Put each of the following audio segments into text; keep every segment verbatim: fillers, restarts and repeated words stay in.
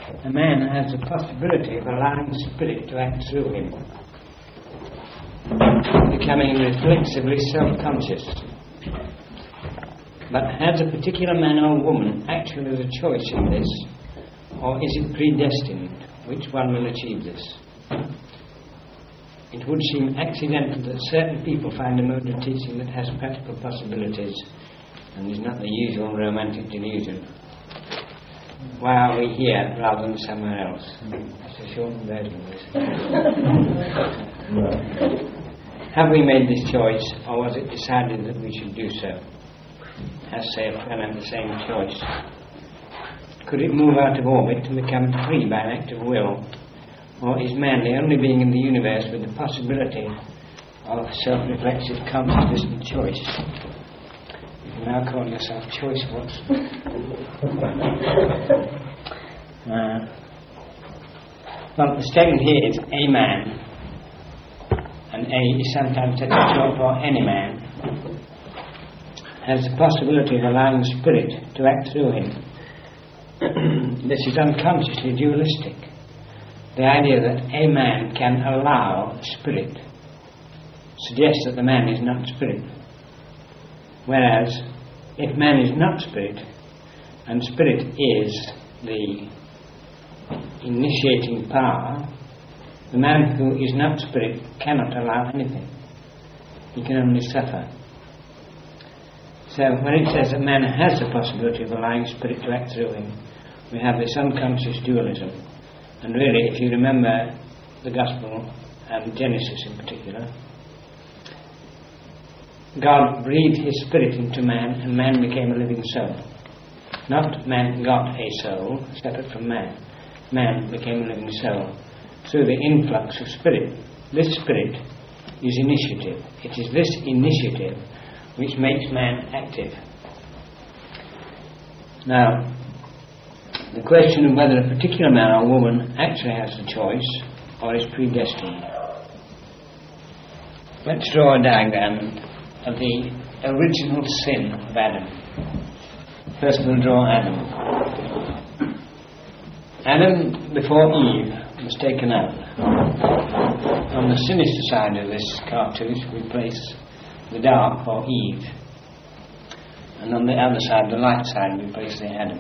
a man has the possibility of allowing spirit to act through him, becoming reflexively self-conscious. But has a particular man or woman actually the choice in this, or is it predestined? Which one will achieve this? It would seem accidental that certain people find a mode of teaching that has practical possibilities and is not the usual romantic delusion. Why are we here rather than somewhere else? That's a short version of this. Have we made this choice, or was it decided that we should do so? Has, say, a planet the same choice? Could it move out of orbit and become free by an act of will? Or is man the only being in the universe with the possibility of self-reflexive consciousness and choice? You can now call yourself choice what's uh, well, the statement here is a man, and a is sometimes taken short for any man, has the possibility of allowing spirit to act through him. This is unconsciously dualistic. The idea that a man can allow spirit suggests that the man is not spirit. Whereas, if man is not spirit, and spirit is the initiating power, the man who is not spirit cannot allow anything. He can only suffer. So when it says that man has the possibility of allowing spirit to act through him, we have this unconscious dualism. And really, if you remember the Gospel, and Genesis in particular, God breathed His Spirit into man, and man became a living soul. Not man got a soul, separate from man. Man became a living soul through the influx of Spirit. This Spirit is initiative. It is this initiative which makes man active. Now, the question of whether a particular man or woman actually has the choice or is predestined. Let's draw a diagram of the original sin of Adam. First we'll draw Adam. Adam, before Eve, was taken out. On the sinister side of this cartouche we place the dark, or Eve. And on the other side, the light side, we place the Adam.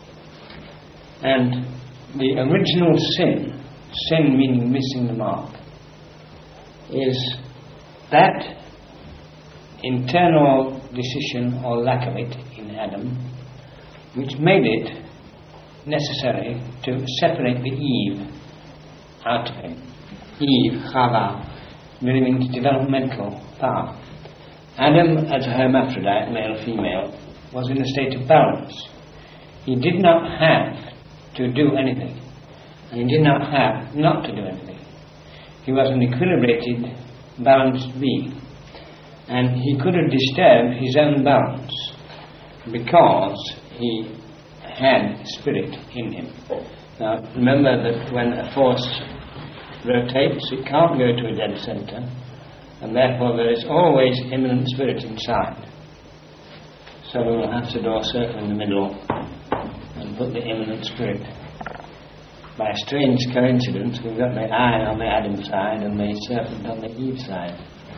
And the original sin, sin meaning missing the mark, is that internal decision or lack of it in Adam which made it necessary to separate the Eve out of him. Eve, Chava, really means developmental power. Adam, as a hermaphrodite, male-female, was in a state of balance. He did not have to do anything, and he did not have not to do anything. He was an equilibrated, balanced being, and he could have disturbed his own balance because he had spirit in him. Now, remember that when a force rotates, it can't go to a dead centre, and therefore there is always immanent spirit inside. So we will have to draw a circle in the middle and put the immanent spirit. By a strange coincidence, we've got the eye on the Adam side and the serpent on the Eve side.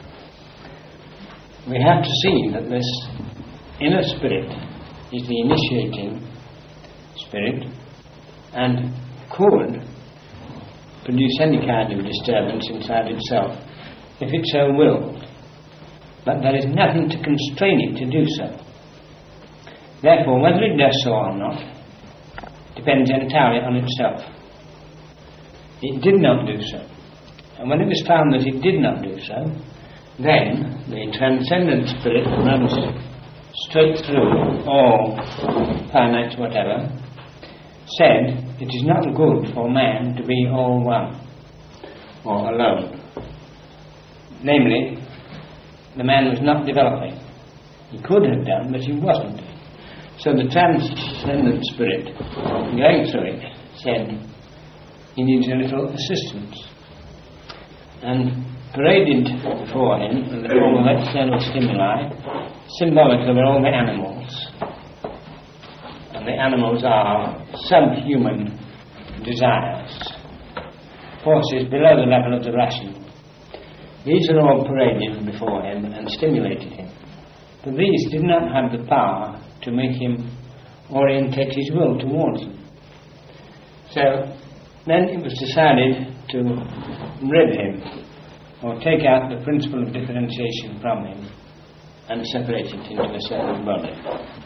We have to see that this inner spirit is the initiating spirit and could produce any kind of disturbance inside itself if it so willed, but there is nothing to constrain it to do so. Therefore, whether it does so or not depends entirely on itself. It did not do so, and when it was found that it did not do so, then the transcendent spirit that runs straight through all finite whatever said it is not good for man to be all one or alone. Namely, the man was not developing. He could have done, but he wasn't. So the transcendent spirit, going through it, said he needs a little assistance. And paraded before him in the form of external stimuli, symbolic of all the animals. And the animals are subhuman desires, forces below the level of the rational. These are all paraded before him and stimulated him. But these did not have the power to make him orientate his will towards them. So then it was decided to rid him, or take out the principle of differentiation from him and separate it into a separate body.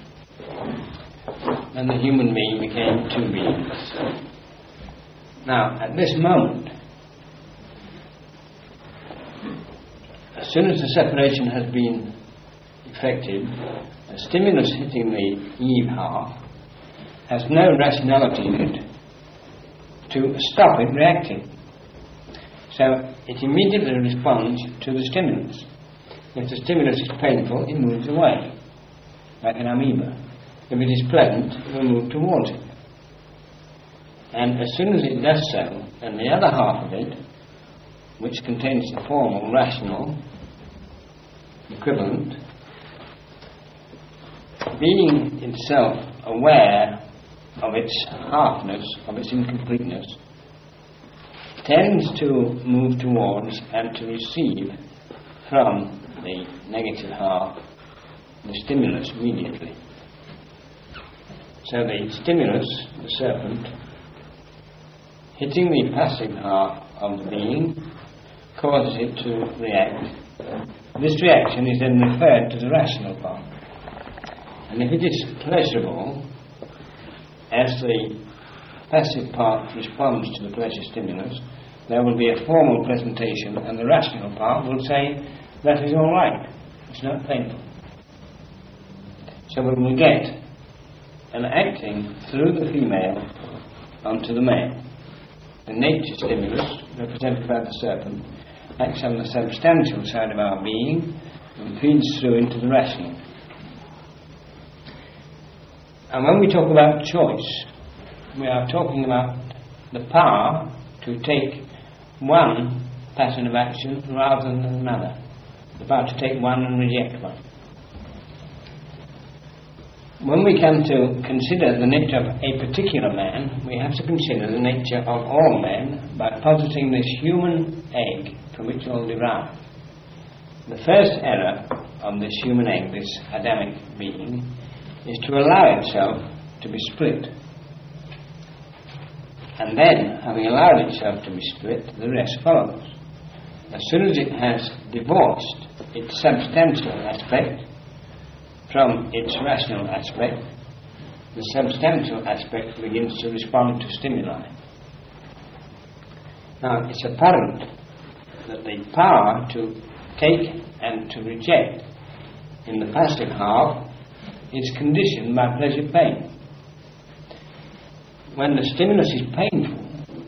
And the human being became two beings. Now, at this moment, as soon as the separation has been effected, a stimulus hitting the Eve half has no rationality in it to stop it reacting. So it immediately responds to the stimulus. If the stimulus is painful, it moves away, like an amoeba. If it is pleasant, it will move towards it. And as soon as it does so, then the other half of it, which contains the formal, rational equivalent, being itself aware of its halfness, of its incompleteness, tends to move towards and to receive from the negative half the stimulus immediately. So the stimulus, the serpent, hitting the passive half of the being, causes it to react. This reaction is then referred to the rational part. And if it is pleasurable, as the passive part responds to the pleasure stimulus, there will be a formal presentation, and the rational part will say, that is all right, it's not painful. So we will get an acting through the female onto the male. The nature stimulus, represented by the serpent, acts on the substantial side of our being and feeds through into the rational. And when we talk about choice, we are talking about the power to take one pattern of action rather than another, the power to take one and reject one. When we come to consider the nature of a particular man, we have to consider the nature of all men by positing this human egg from which all derive. The first error of this human egg, this Adamic being, is to allow itself to be split. And then, having allowed itself to be split, the rest follows. As soon as it has divorced its substantial aspect from its rational aspect, the substantial aspect begins to respond to stimuli. Now, it's apparent that the power to take and to reject in the passive half is conditioned by pleasure-pain. When the stimulus is painful,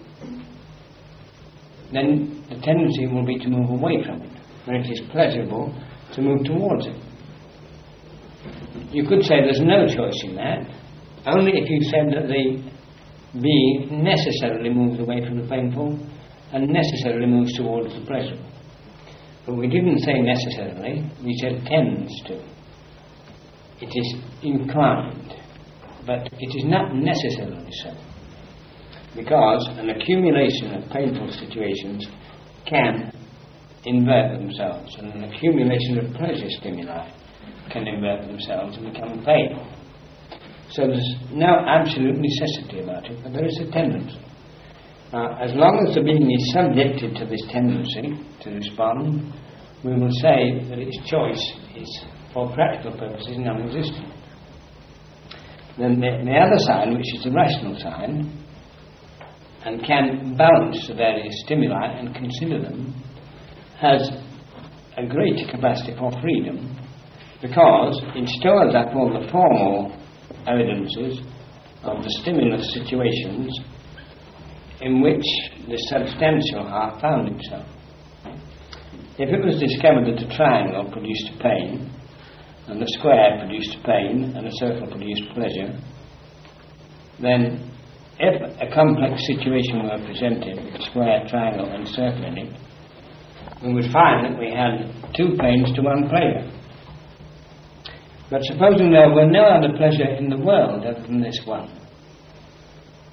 then the tendency will be to move away from it. When it is pleasurable, to move towards it. You could say there's no choice in that, only if you said that the being necessarily moves away from the painful and necessarily moves towards the pleasurable. But we didn't say necessarily, we said tends to. It is inclined, but it is not necessarily so, because an accumulation of painful situations can invert themselves, and an accumulation of pleasure stimuli can invert themselves and become painful. So there's no absolute necessity about it, but there is a tendency. Now, as long as the being is subjected to this tendency to respond, we will say that its choice is, for practical purposes, non-existent. Then the, the other side, which is the rational side, and can balance the various stimuli and consider them, has a greater capacity for freedom, because it stores up all the formal evidences of the stimulus situations in which the substantial half found itself. If it was discovered that a triangle produced pain, and a square produced pain, and a circle produced pleasure, then if a complex situation were presented with a square, triangle and circle in it, we would find that we had two pains to one pleasure. But supposing there were no other pleasure in the world other than this one,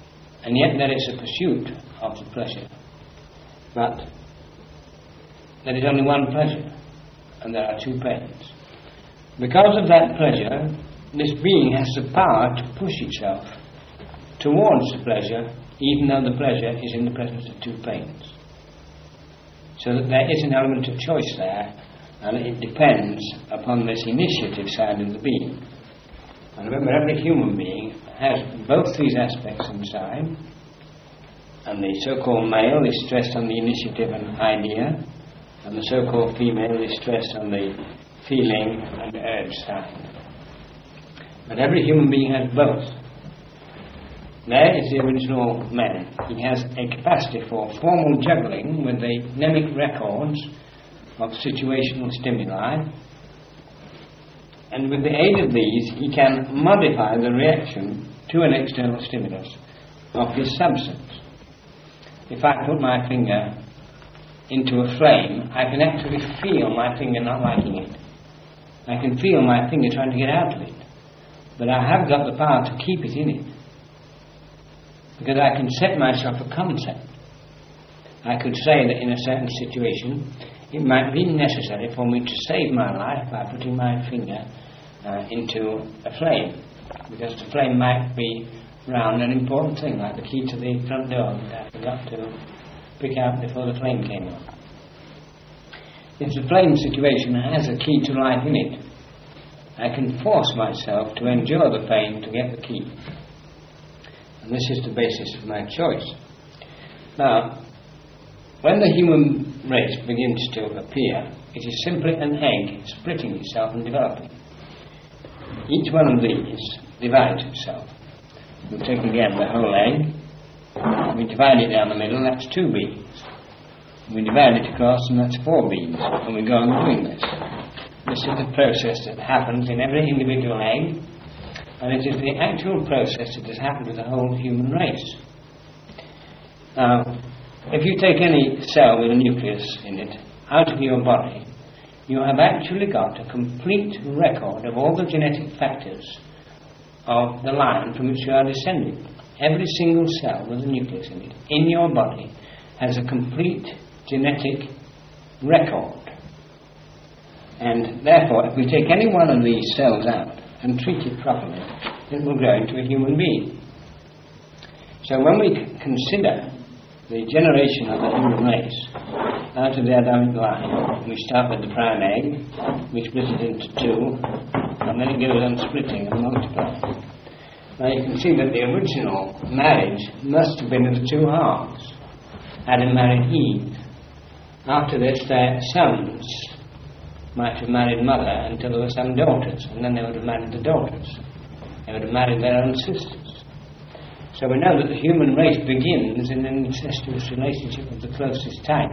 and yet there is a pursuit of the pleasure. But there is only one pleasure, and there are two pains. Because of that pleasure, this being has the power to push itself towards the pleasure, even though the pleasure is in the presence of two pains. So that there is an element of choice there, and it depends upon this initiative side of the being. And remember, every human being has both these aspects inside, and the so-called male is stressed on the initiative and idea, and the so-called female is stressed on the feeling and urge side. But every human being has both. There is the original man. He has a capacity for formal juggling with the mnemic records of situational stimuli, and with the aid of these he can modify the reaction to an external stimulus of his substance. If I put my finger into a flame, I can actually feel my finger not liking it. I can feel my finger trying to get out of it, but I have got the power to keep it in it, because I can set myself a concept. I could say that in a certain situation it might be necessary for me to save my life by putting my finger uh, into a flame, because the flame might be round an important thing, like the key to the front door that I forgot to pick out before the flame came on. If the flame situation has a key to life in it, I can force myself to endure the pain to get the key. And this is the basis of my choice. Now, when the human race begins to appear, it is simply an egg splitting itself and developing. Each one of these divides itself. We take again the whole egg, we divide it down the middle, that's two beans. We divide it across, and that's four beans, and we go on doing this. This is the process that happens in every individual egg, and it is the actual process that has happened with the whole human race. Now, if you take any cell with a nucleus in it out of your body, you have actually got a complete record of all the genetic factors of the line from which you are descended. Every single cell with a nucleus in it, in your body, has a complete genetic record. And therefore, if we take any one of these cells out and treat it properly, it will grow into a human being. So when we c- consider the generation of the human race out of the Adamic line, we start with the prime egg, we split it into two, and then it goes on splitting and multiplying. Now you can see that the original marriage must have been of the two halves. Adam married Eve. After this, their sons might have married mother until there were some daughters, and then they would have married the daughters. They would have married their own sisters. So we know that the human race begins in an incestuous relationship of the closest type.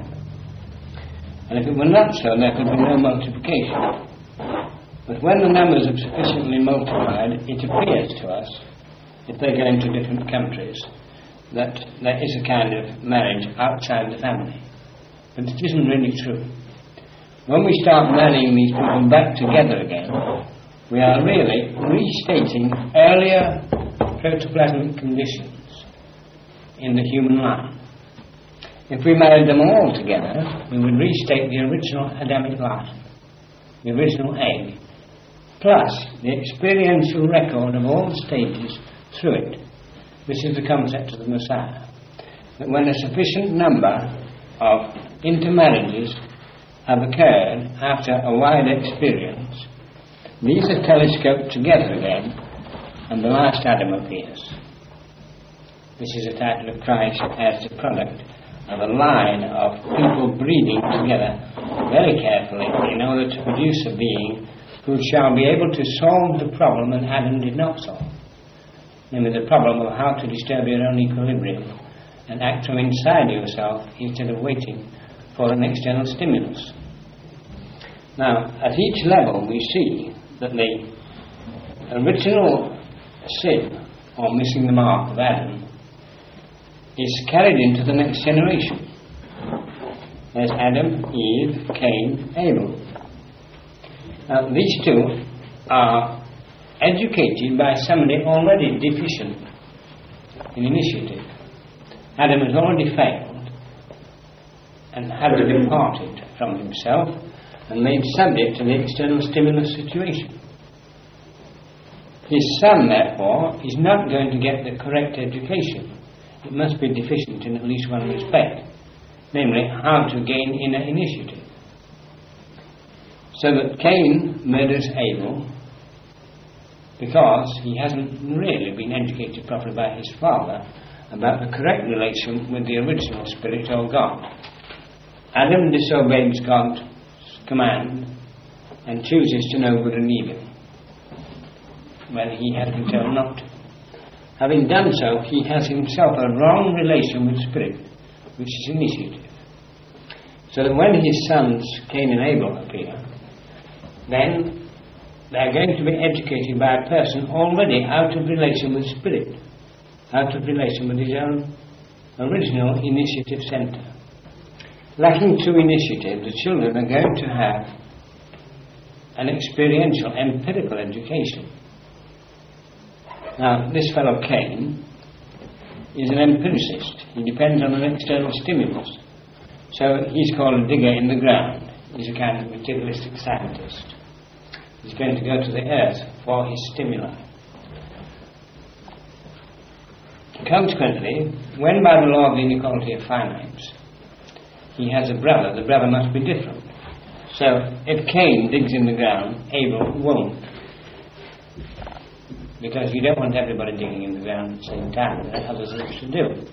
And if it were not so, there could be no multiplication. But when the numbers have sufficiently multiplied, it appears to us, if they go into different countries, that there is a kind of marriage outside the family. But it isn't really true. When we start marrying these people back together again, we are really restating earlier protoplasmic conditions in the human line. If we married them all together, we would restate the original Adamic line, the original egg, plus the experiential record of all the stages through it. This is the concept of the Messiah. That when a sufficient number of intermarriages have occurred after a wide experience, these are telescoped together again, and the last Adam appears. This is a title of Christ as the product of a line of people breeding together very carefully in order to produce a being who shall be able to solve the problem that Adam did not solve, namely the problem of how to disturb your own equilibrium and act from inside yourself instead of waiting for an external stimulus. Now, at each level we see that the original sin, or missing the mark of Adam, is carried into the next generation. There's Adam, Eve, Cain, Abel. Now, these two are educated by somebody already deficient in initiative. Adam has already failed and had to be parted from himself and made subject to the external stimulus situation. His son, therefore, is not going to get the correct education. It must be deficient in at least one respect, namely how to gain inner initiative. So that Cain murders Abel because he hasn't really been educated properly by his father about the correct relation with the original spirit or God. Adam disobeys God's command and chooses to know good and evil when he has been told not to. Having done so, he has himself a wrong relation with spirit, which is initiative. So that when his sons Cain and Abel appear, then they are going to be educated by a person already out of relation with spirit, out of relation with his own original initiative centre. Lacking true initiative, the children are going to have an experiential, empirical education. Now, this fellow Cain is an empiricist. He depends on an external stimulus. So he's called a digger in the ground. He's a kind of materialistic scientist. He's going to go to the earth for his stimuli. Consequently, when by the law of the inequality of finites, he has a brother, the brother must be different. So if Cain digs in the ground, Abel won't. Because you don't want everybody digging in the ground at the same time. There are other things to do.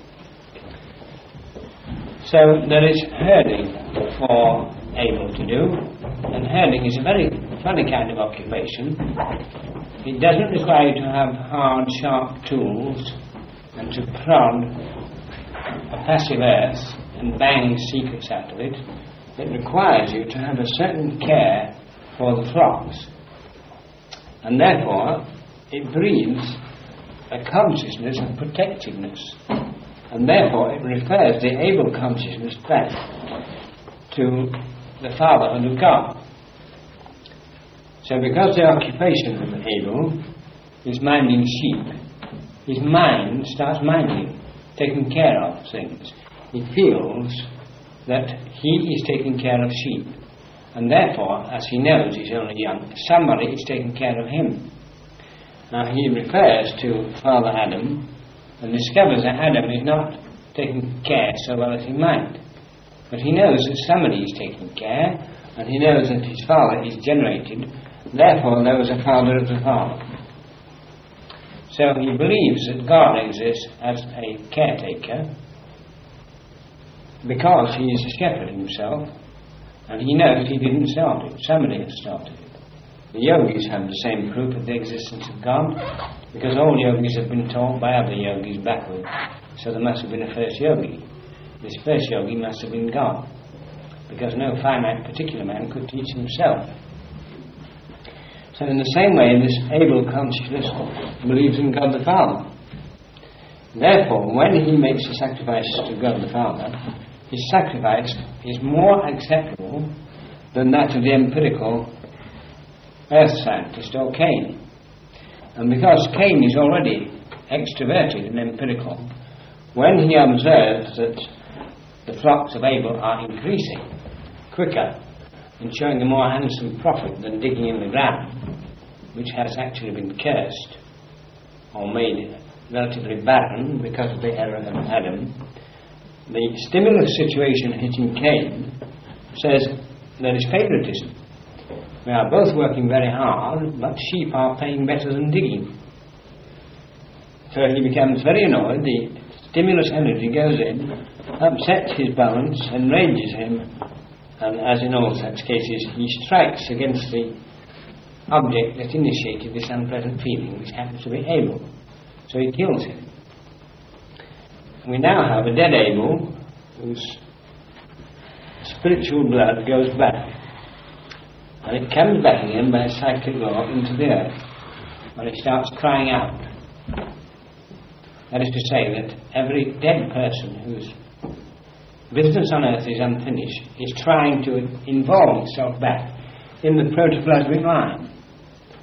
So there is herding for Abel to do, and herding is a very funny kind of occupation. It doesn't require you to have hard, sharp tools and to prod a passive earth and bang secrets out of it. It requires you to have a certain care for the flocks, and therefore it breeds a consciousness of protectiveness, and therefore it refers the Abel consciousness back to the fatherhood of God. So because the occupation of Abel is minding sheep, his mind starts minding, taking care of things. He feels that he is taking care of sheep, and therefore, as he knows he's only young, somebody is taking care of him. Now he refers to Father Adam and discovers that Adam is not taking care so well as he might. But he knows that somebody is taking care, and he knows that his father is generated, therefore there was a father of the father. So he believes that God exists as a caretaker because he is a shepherd himself, and he knows he didn't start it, somebody has started it. The yogis have the same proof of the existence of God, because all yogis have been taught by other yogis backward, so there must have been a first yogi. This first yogi must have been God, because no finite particular man could teach himself. So in the same way, this Abel consciousness believes in God the Father. Therefore, when he makes a sacrifice to God the Father, his sacrifice is more acceptable than that of the empirical earth scientist or Cain. And because Cain is already extroverted and empirical, when he observes that the flocks of Abel are increasing quicker and showing a more handsome profit than digging in the ground, which has actually been cursed or made relatively barren because of the error of Adam, the stimulus situation hitting Cain says there is favoritism. We are both working very hard, but sheep are paying better than digging. So he becomes very annoyed. The stimulus energy goes in, upsets his balance, enrages him, and as in all such cases, he strikes against the object that initiated this unpleasant feeling, which happens to be Abel. So he kills him. We now have a dead Abel whose spiritual blood goes back, and it comes back again by a cyclic law into the earth, and it starts crying out. That is to say that every dead person whose business on earth is unfinished is trying to involve itself back in the protoplasmic line.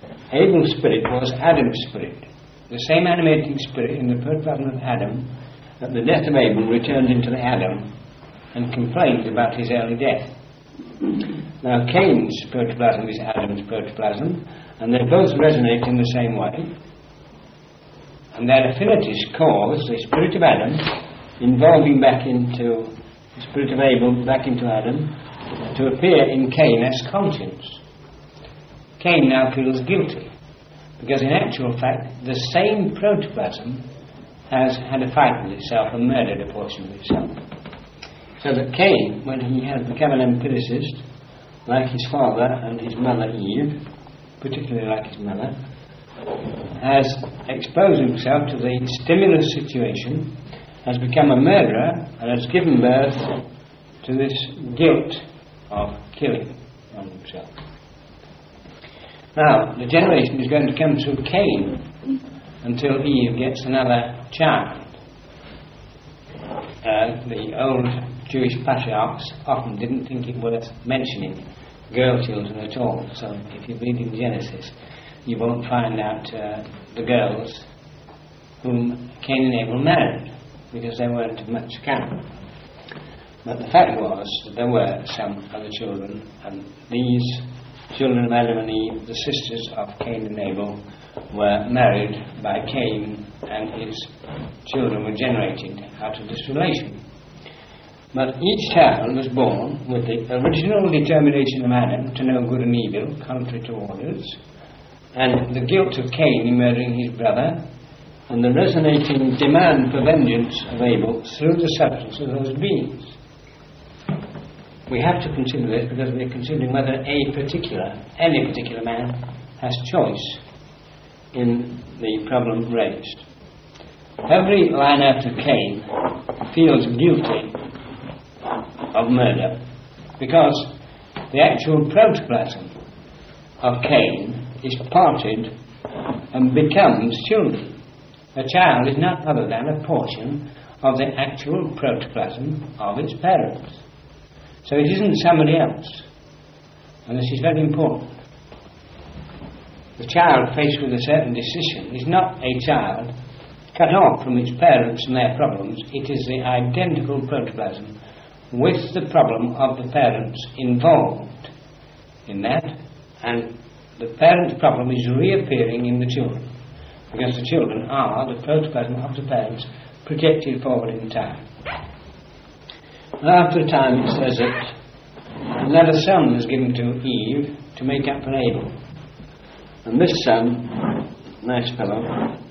Abel's spirit was Adam's spirit. The same animating spirit in the protoplasm of Adam at the death of Abel, returns into the Adam and complains about his early death. Now, Cain's protoplasm is Adam's protoplasm, and they both resonate in the same way. And their affinities cause the spirit of Adam involving back into the spirit of Abel, back into Adam, to appear in Cain as conscience. Cain now feels guilty, because in actual fact, the same protoplasm has had a fight with itself and murdered a portion of itself. So that Cain, when he has become an empiricist, like his father and his mother Eve, particularly like his mother, has exposed himself to the stimulus situation, has become a murderer, and has given birth to this guilt of killing on himself. Now, the generation is going to come through Cain until Eve gets another child. Uh, the old Jewish patriarchs often didn't think it worth mentioning girl children at all. So if you read in Genesis, you won't find out uh, the girls whom Cain and Abel married, because they weren't of much account. But the fact was that there were some other children, and these children of Adam and Eve, the sisters of Cain and Abel, were married by Cain, and his children were generated out of this relation. But each child was born with the original determination of Adam to know good and evil, contrary to orders, and the guilt of Cain in murdering his brother, and the resonating demand for vengeance of Abel through the substance of those beings. We have to consider this because we are considering whether a particular, any particular man has choice in the problem raised. Every line out of Cain feels guilty of murder because the actual protoplasm of Cain is parted and becomes children. A child is not other than a portion of the actual protoplasm of its parents. So it isn't somebody else. And this is very important. The child faced with a certain decision is not a child cut off from its parents and their problems. It is the identical protoplasm with the problem of the parents involved in that, and the parent's problem is reappearing in the children, because the children are the protoplasm of the parents projected forward in time. And after a time it says that another son was given to Eve to make up for Abel. And this son, nice fellow,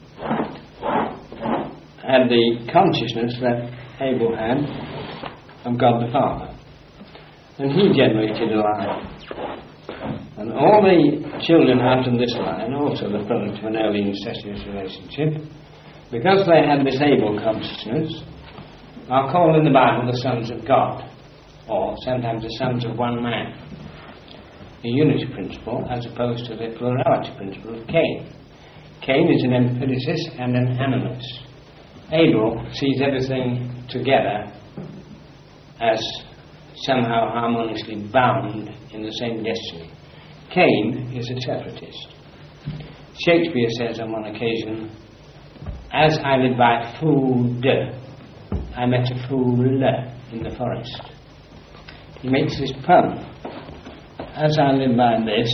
had the consciousness that Abel had of God the Father. And he generated a line. And all the children out of this line, also the product of an early incestuous relationship, because they had this Abel consciousness, are called in the Bible the sons of God, or sometimes the sons of one man. The unity principle as opposed to the plurality principle of Cain. Cain is an empiricist and an animalist. Abel sees everything together as somehow harmoniously bound in the same destiny. Cain is a separatist. Shakespeare says on one occasion, "As I live by food, I met a fool in the forest." He makes this pun. As I live by this,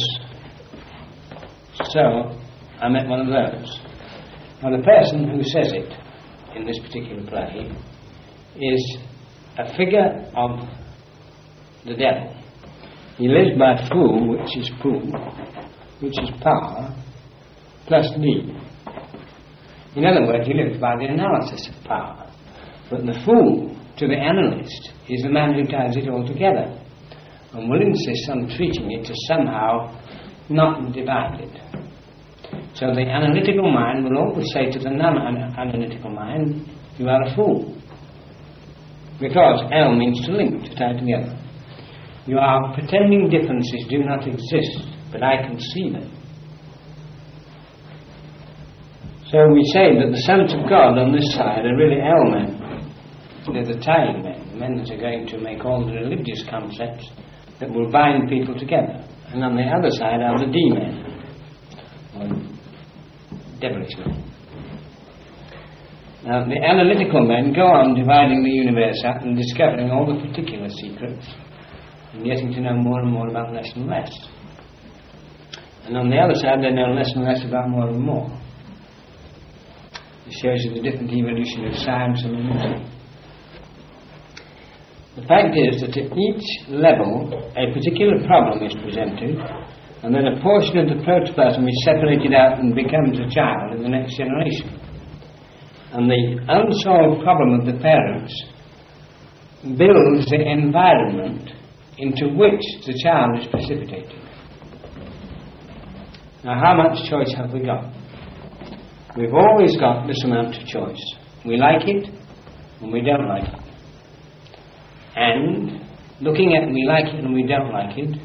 so I met one of those. Now the person who says it in this particular play is a figure of the devil. He lives by fool, which is pool, which is power, plus need. In other words, he lives by the analysis of power. But the fool, to the analyst, is the man who ties it all together and will insist on treating it as somehow not divided. So the analytical mind will always say to the non-analytical mind, "You are a fool." Because L means to link, to tie together. You are pretending differences do not exist, but I can see them. So we say that the sons of God on this side are really L men. They're the tying men, the men that are going to make all the religious concepts that will bind people together. And on the other side are the D men, or devilish men. Now, the analytical men go on dividing the universe up and discovering all the particular secrets and getting to know more and more about less and less. And on the other side, they know less and less about more and more. It shows you the different evolution of science and religion. The fact is that at each level, a particular problem is presented, and then a portion of the protoplasm is separated out and becomes a child in the next generation. And the unsolved problem of the parents builds the environment into which the child is precipitated. Now, how much choice have we got? We've always got this amount of choice. We like it and we don't like it. And looking at we like it and we don't like it,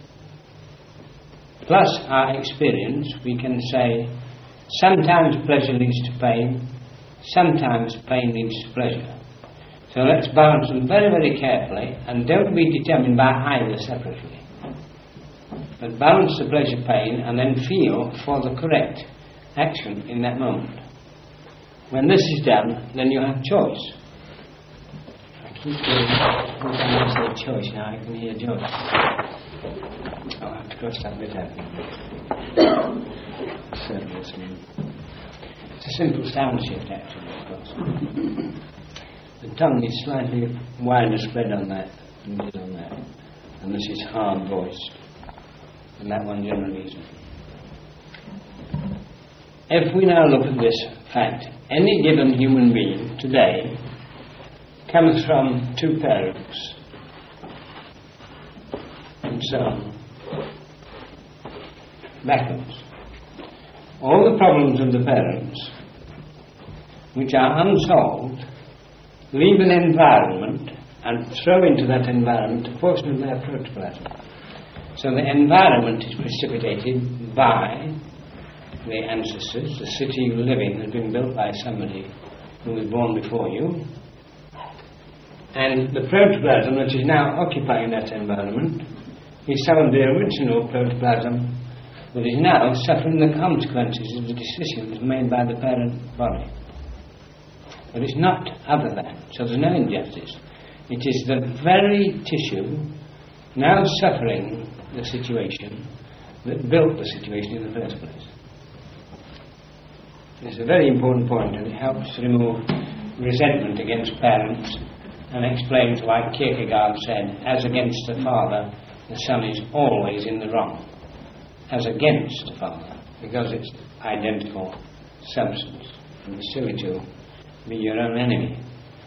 plus our experience, we can say sometimes pleasure leads to pain, sometimes pain leads to pleasure. So let's balance them very, very carefully and don't be determined by either separately. But balance the pleasure pain and then feel for the correct action in that moment. When this is done, then you have choice. I keep going, every time I say choice now I can hear Joyce. I'll have to cross that bit out. It's a simple sound shift actually, of course. The tongue is slightly wider spread on that than it is on that. And this is hard voiced. And that one generally isn't. If we now look at this fact, any given human being today comes from two parents and so on, backwards. All the problems of the parents which are unsolved leave an environment and throw into that environment a portion of their protoplasm. So the environment is precipitated by the ancestors. The city you live in has been built by somebody who was born before you. And the protoplasm that is now occupying that environment is some of the original protoplasm that is now suffering the consequences of the decisions made by the parent body. But it's not other than. So there's no injustice. It is the very tissue now suffering the situation that built the situation in the first place. It's a very important point, and it helps to remove resentment against parents and explains why Kierkegaard said, as against the father, the son is always in the wrong. As against the father, because it's identical substance. And it's silly to be your own enemy.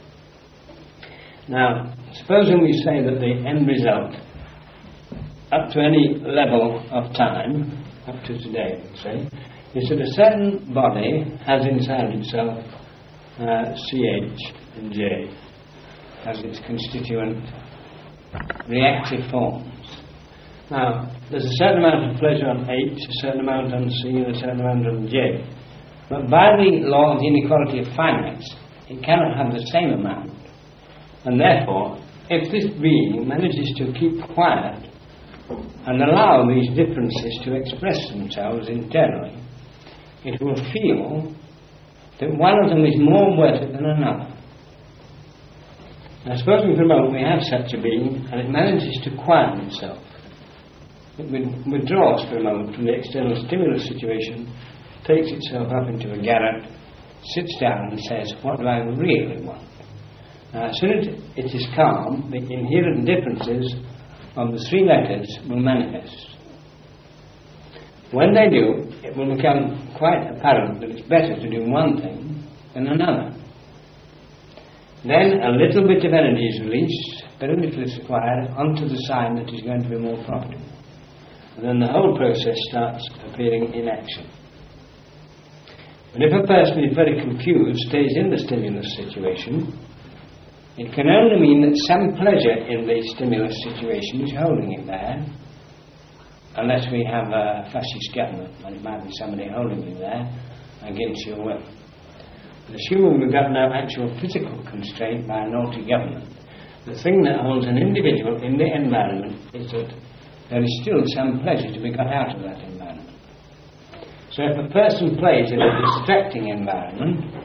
Now, supposing we say that the end result, up to any level of time, up to today, let's say, is that a certain body has inside itself uh, C H and J as its constituent reactive forms. Now, there's a certain amount of pleasure on H, a certain amount on C, and a certain amount on J. But by the law of the inequality of finites, it cannot have the same amount. And therefore, if this being manages to keep quiet and allow these differences to express themselves internally, it will feel that one of them is more worth it than another. Now, supposing for a moment we have such a being and it manages to quiet itself. It withdraws for a moment from the external stimulus situation, takes itself up into a garret, sits down and says, what do I really want? Now, as soon as it is calm, the inherent differences of the three letters will manifest. When they do, it will become quite apparent that it's better to do one thing than another. Then a little bit of energy is released, very little is required, onto the side that is going to be more profitable. And then the whole process starts appearing in action. But if a person is very confused, stays in the stimulus situation, it can only mean that some pleasure in the stimulus situation is holding it there, unless we have a fascist government, and it might be somebody holding you there against your will. But assuming we've got no actual physical constraint by a naughty government, the thing that holds an individual in the environment is that there is still some pleasure to be got out of that environment. So if a person plays in a distracting environment,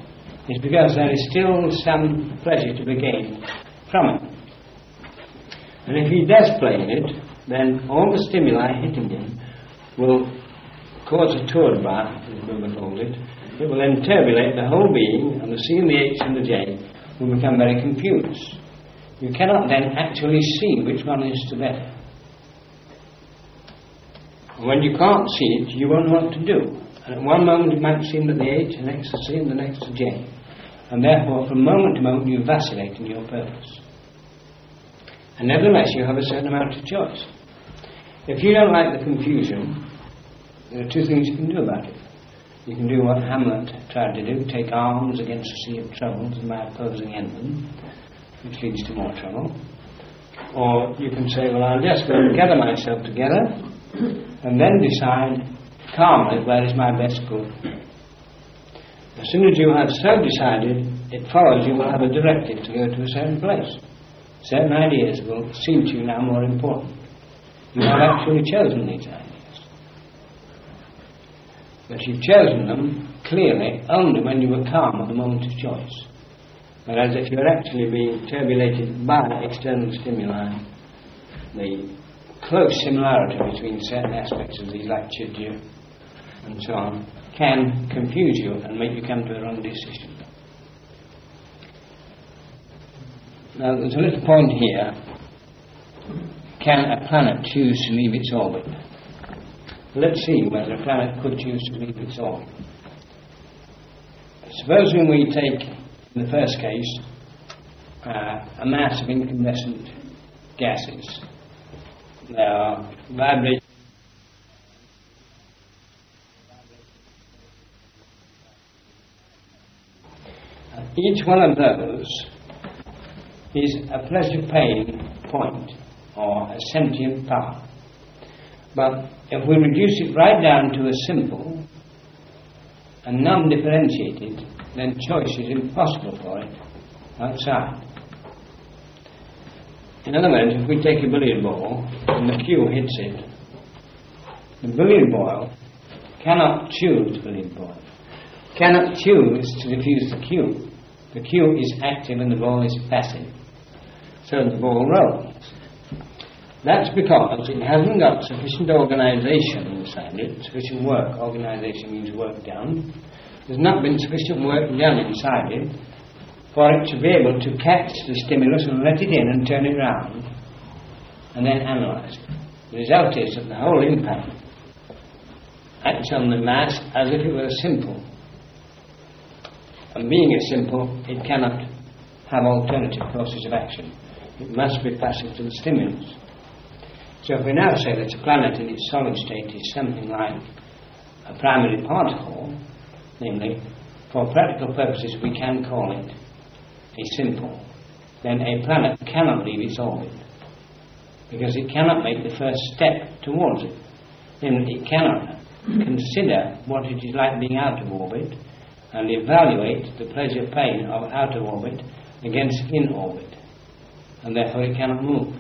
is because there is still some pleasure to be gained from it. And if he does play it, then all the stimuli hitting him will cause a Tourbar, as Buber called it. It will then turbulate the whole being, and the C and the H and the J will become very confused. You cannot then actually see which one is the better. When you can't see it, you won't know what to do. And at one moment it might seem that the H, the next the C, and the next the J. And therefore, from moment to moment, you vacillate in your purpose. And nevertheless, you have a certain amount of choice. If you don't like the confusion, there are two things you can do about it. You can do what Hamlet tried to do, take arms against a sea of troubles by opposing them, which leads to more trouble. Or you can say, well, I'll just go and gather myself together and then decide calmly where is my best good. As soon as you have so decided, it follows you will have a directive to go to a certain place. Certain ideas will seem to you now more important. You have actually chosen these ideas. But you've chosen them clearly only when you were calm at the moment of choice. Whereas if you're actually being turbulated by external stimuli, the close similarity between certain aspects of these, like Chidya and so on, can confuse you and make you come to a wrong decision. Now there's a little point here. Can a planet choose to leave its orbit? Let's see whether a planet could choose to leave its orbit. Supposing we take, in the first case, uh, a mass of incandescent gases. They are vibrating. Each one of those is a pleasure-pain point, or a sentient power. But if we reduce it right down to a simple and non-differentiated, then choice is impossible for it outside. In other words, if we take a billiard ball and the cue hits it, the billiard ball cannot choose the billiard ball, cannot choose to defuse the cue. The cue is active and the ball is passive. So the ball rolls. That's because it hasn't got sufficient organisation inside it, sufficient work. Organisation means work done. There's not been sufficient work done inside it for it to be able to catch the stimulus and let it in and turn it round and then analyse it. The result is that the whole impact acts on the mass as if it were simple. And being a simple, it cannot have alternative courses of action. It must be passive to the stimulus. So if we now say that a planet in its solid state is something like a primary particle, namely, for practical purposes we can call it a simple, then a planet cannot leave its orbit, because it cannot make the first step towards it. Then it cannot consider what it is like being out of orbit and evaluate the pleasure-pain of out of orbit against in orbit, and therefore it cannot move.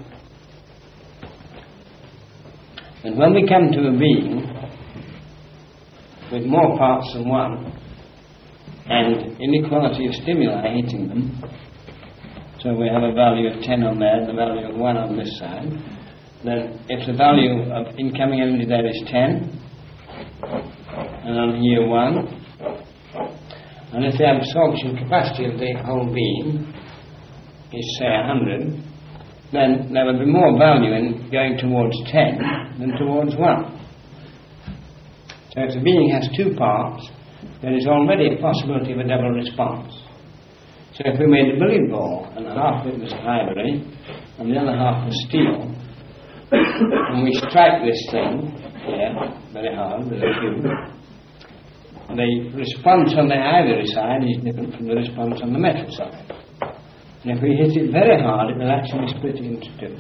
And when we come to a being with more parts than one and inequality of stimuli hitting them, so we have a value of ten on there and the value of one on this side, then if the value of incoming energy there is ten and on here one, and if the absorption capacity of the whole being is say one hundred, then there would be more value in going towards ten than towards one. So if the being has two parts, there is already a possibility of a double response. So if we made a billiard ball and half of it was ivory and the other half was steel, and we strike this thing here very hard with a cue, the response on the ivory side is different from the response on the metal side. And if we hit it very hard, it will actually split into two.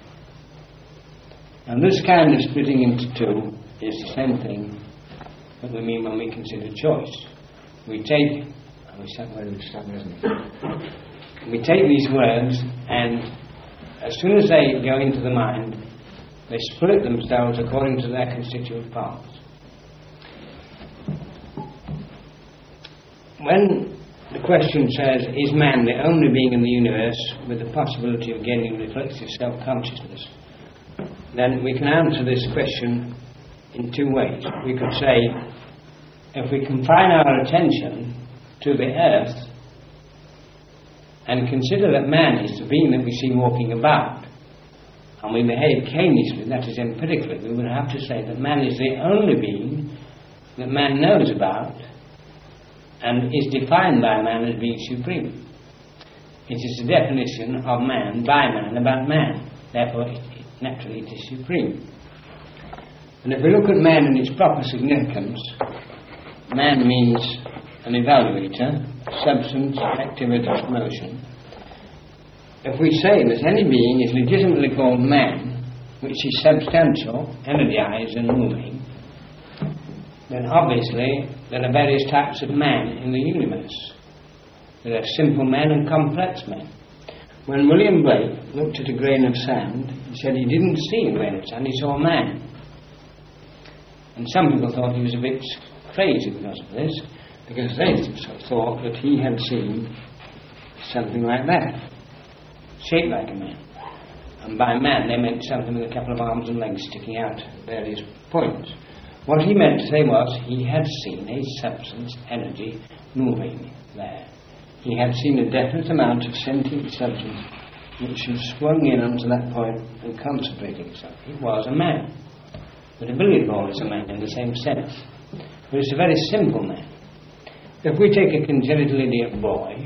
And this kind of splitting into two is the same thing that we mean when we consider choice. We take, we start where we start, isn't it? We take these words, and as soon as they go into the mind, they split themselves according to their constituent parts. When the the question says, is man the only being in the universe with the possibility of gaining reflexive self-consciousness? Then we can answer this question in two ways. We could say, if we confine our attention to the earth and consider that man is the being that we see walking about, and we behave caninously, that is empirically, we would have to say that man is the only being that man knows about and is defined by man as being supreme. It is the definition of man by man about man. Therefore, it, it, naturally, it is supreme. And if we look at man in its proper significance, man means an evaluator, substance, activity, motion. If we say that any being is legitimately called man, which is substantial, energized and moving, then obviously there are various types of man in the universe. There are simple men and complex men. When William Blake looked at a grain of sand, he said he didn't see a grain of sand, he saw a man. And some people thought he was a bit crazy because of this, because they thought that he had seen something like that, shaped like a man. And by man they meant something with a couple of arms and legs sticking out at various points. What he meant to say was he had seen a substance, energy, moving there. He had seen a definite amount of sentient substance which had swung in onto that point and concentrating itself. It was a man. But a billiard ball is a man in the same sense. But it's a very simple man. If we take a congenital idiot boy,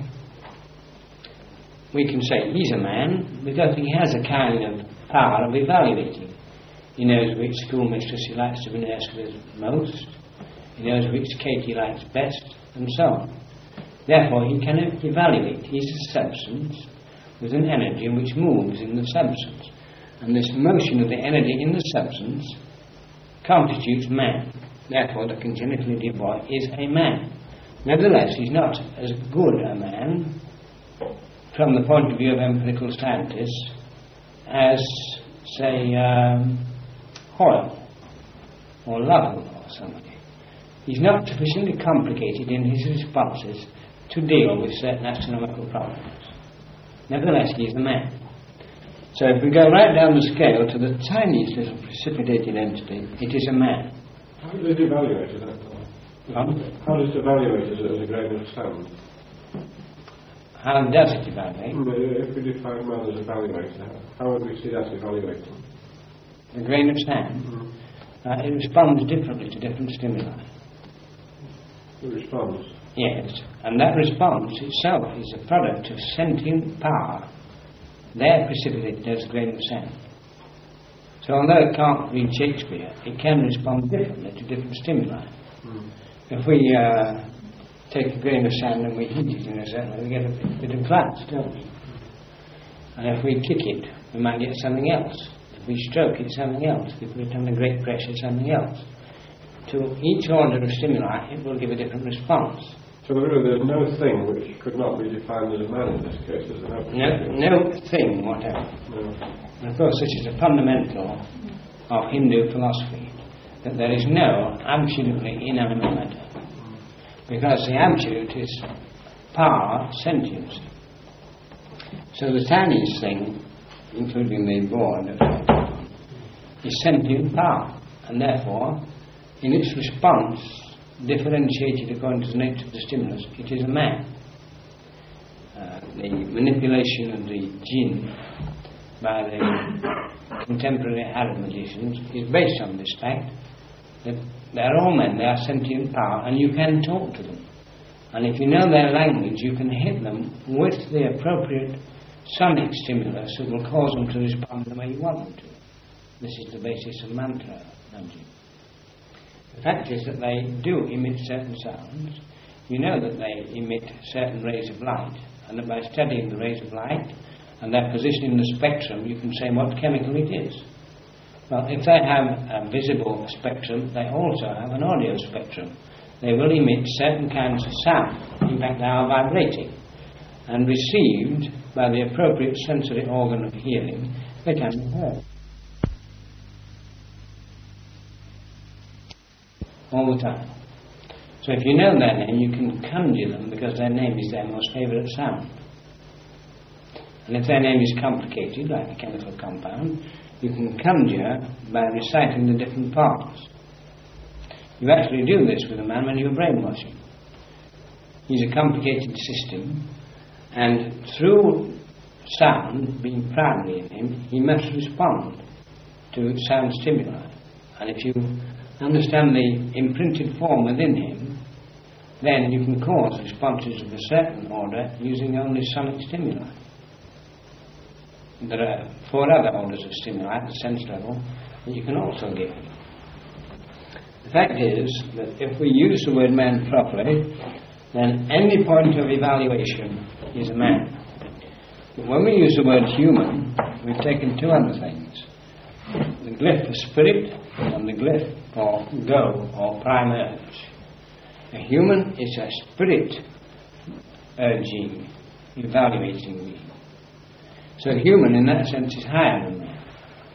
we can say he's a man because he has a kind of power of evaluating. He knows which schoolmistress he likes to be nursed with most. He knows which cake he likes best, and so on. Therefore, he can evaluate. He's a substance with an energy which moves in the substance. And this motion of the energy in the substance constitutes man. Therefore, the congenital idiot boy is a man. Nevertheless, he's not as good a man from the point of view of empirical scientists as, say, um, Hoyle or Lovell or somebody. He's not sufficiently complicated in his responses to deal with certain astronomical problems. Nevertheless, he is a man. So if we go right down the scale to the tiniest little precipitated entity, it is a man. How does it evaluate it? Um, How does it evaluate it as a grain of sand? How does it evaluate? If we define man as evaluator, how would we see that evaluating? A grain of sand? Mm-hmm. Uh, it responds differently to different stimuli. It responds? Yes, and that response itself is a product of sentient power. They're precipitated as a grain of sand. So although it can't read Shakespeare, it can respond differently to different stimuli. Mm. If we uh, take a grain of sand and we heat it in a certain way, we get a bit of glass, don't we? And if we kick it, we might get something else. If we stroke it, something else. If we put it under great pressure, something else. To each order of stimuli, it will give a different response. So really there's no thing which could not be defined as a man in this case, is there? No, no thing whatever. No. And of course this is a fundamental of Hindu philosophy, that there is no absolutely inanimate matter. Because the absolute is power, sentience. So the tiniest thing, including the board, is sentient power, and therefore, in its response, differentiated according to the nature of the stimulus, it is a man. Uh, the manipulation of the jinn by the contemporary Arab magicians is based on this fact that they are all men, they are sentient power, and you can talk to them. And if you know their language, you can hit them with the appropriate sonic stimulus that will cause them to respond the way you want them to. This is the basis of mantra magic. The fact is that they do emit certain sounds. You know that they emit certain rays of light, and that by studying the rays of light and their position in the spectrum, you can say what chemical it is. Well, if they have a visible spectrum, they also have an audio spectrum. They will emit certain kinds of sound. In fact, they are vibrating. And received by the appropriate sensory organ of hearing, they can be heard. All the time. So if you know their name, you can conjure them because their name is their most favourite sound. And if their name is complicated, like a chemical compound, you can conjure by reciting the different parts. You actually do this with a man when you're brainwashing. He's a complicated system, and through sound being primary in him, he must respond to sound stimuli. And if you understand the imprinted form within him, then you can cause responses of a certain order using only sonic stimuli. There are four other orders of stimuli at the sense level that you can also give. The fact is that if we use the word man properly, then any point of evaluation is a man. But when we use the word human, we've taken two other things. The glyph for spirit and the glyph for go or prime urge. A human is a spirit urging, evaluating being. So human in that sense is higher than man.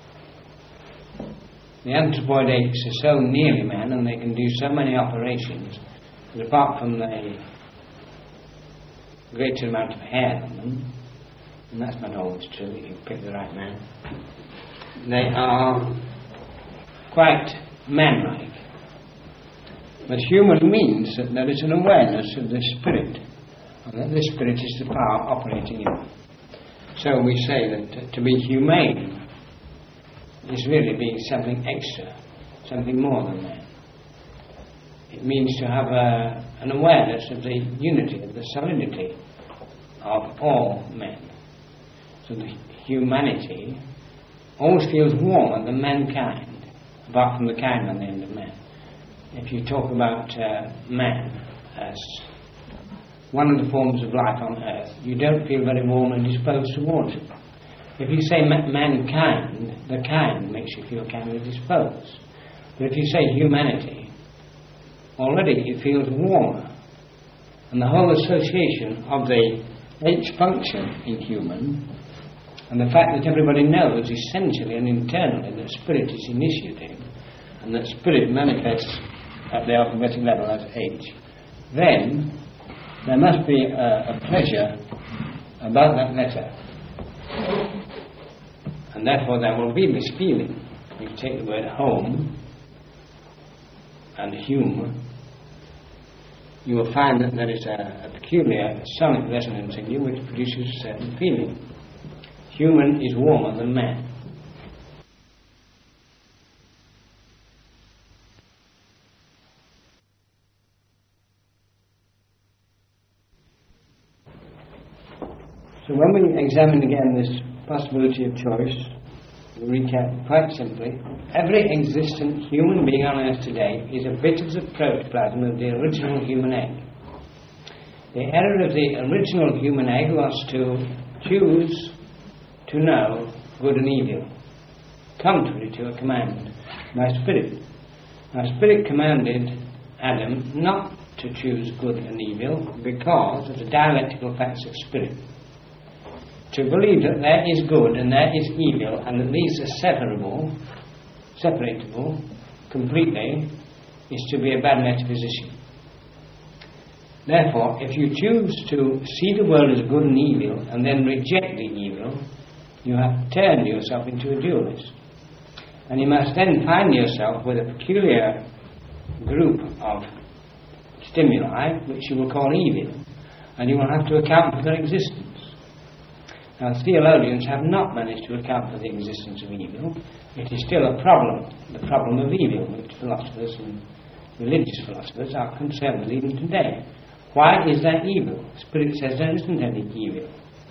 The anthropoid apes are so nearly man and they can do so many operations that apart from the greater amount of hair on them, and that's not always true if you pick the right man, they are quite man-like. But human means that there is an awareness of the spirit, and that this spirit is the power operating in them. So we say that to be humane is really being something extra, something more than that. It means to have a, an awareness of the unity, of the solidity of all men. So the humanity always feels warmer than mankind, apart from the kind on the end of man. If you talk about uh, man as one of the forms of life on earth, you don't feel very warm and disposed towards it. If you say ma- mankind, the kind makes you feel kindly disposed. But if you say humanity, already it feels warmer. And the whole association of the H function in human, and the fact that everybody knows essentially and internally that spirit is initiative, and that spirit manifests at the alphabetic level as H, then there must be a, a pleasure about that letter. And therefore there will be this feeling. You take the word home and hume, you will find that there is a, a peculiar sonic resonance in you which produces a certain feeling. Human is warmer than man. So when we examine again this possibility of choice, we recap quite simply, every existent human being on earth today is a bit of the protoplasm of the original human egg. The error of the original human egg was to choose to know good and evil, contrary to a command by spirit. Now spirit commanded Adam not to choose good and evil because of the dialectical facts of spirit. To believe that there is good and there is evil and that these are separable, separatable completely, is to be a bad metaphysician. Therefore, if you choose to see the world as good and evil and then reject the evil, you have turned yourself into a dualist. And you must then find yourself with a peculiar group of stimuli which you will call evil, and you will have to account for their existence. Now, theologians have not managed to account for the existence of evil. It is still a problem, the problem of evil, which philosophers and religious philosophers are concerned with even today. Why is there evil? Spirit says there isn't any evil.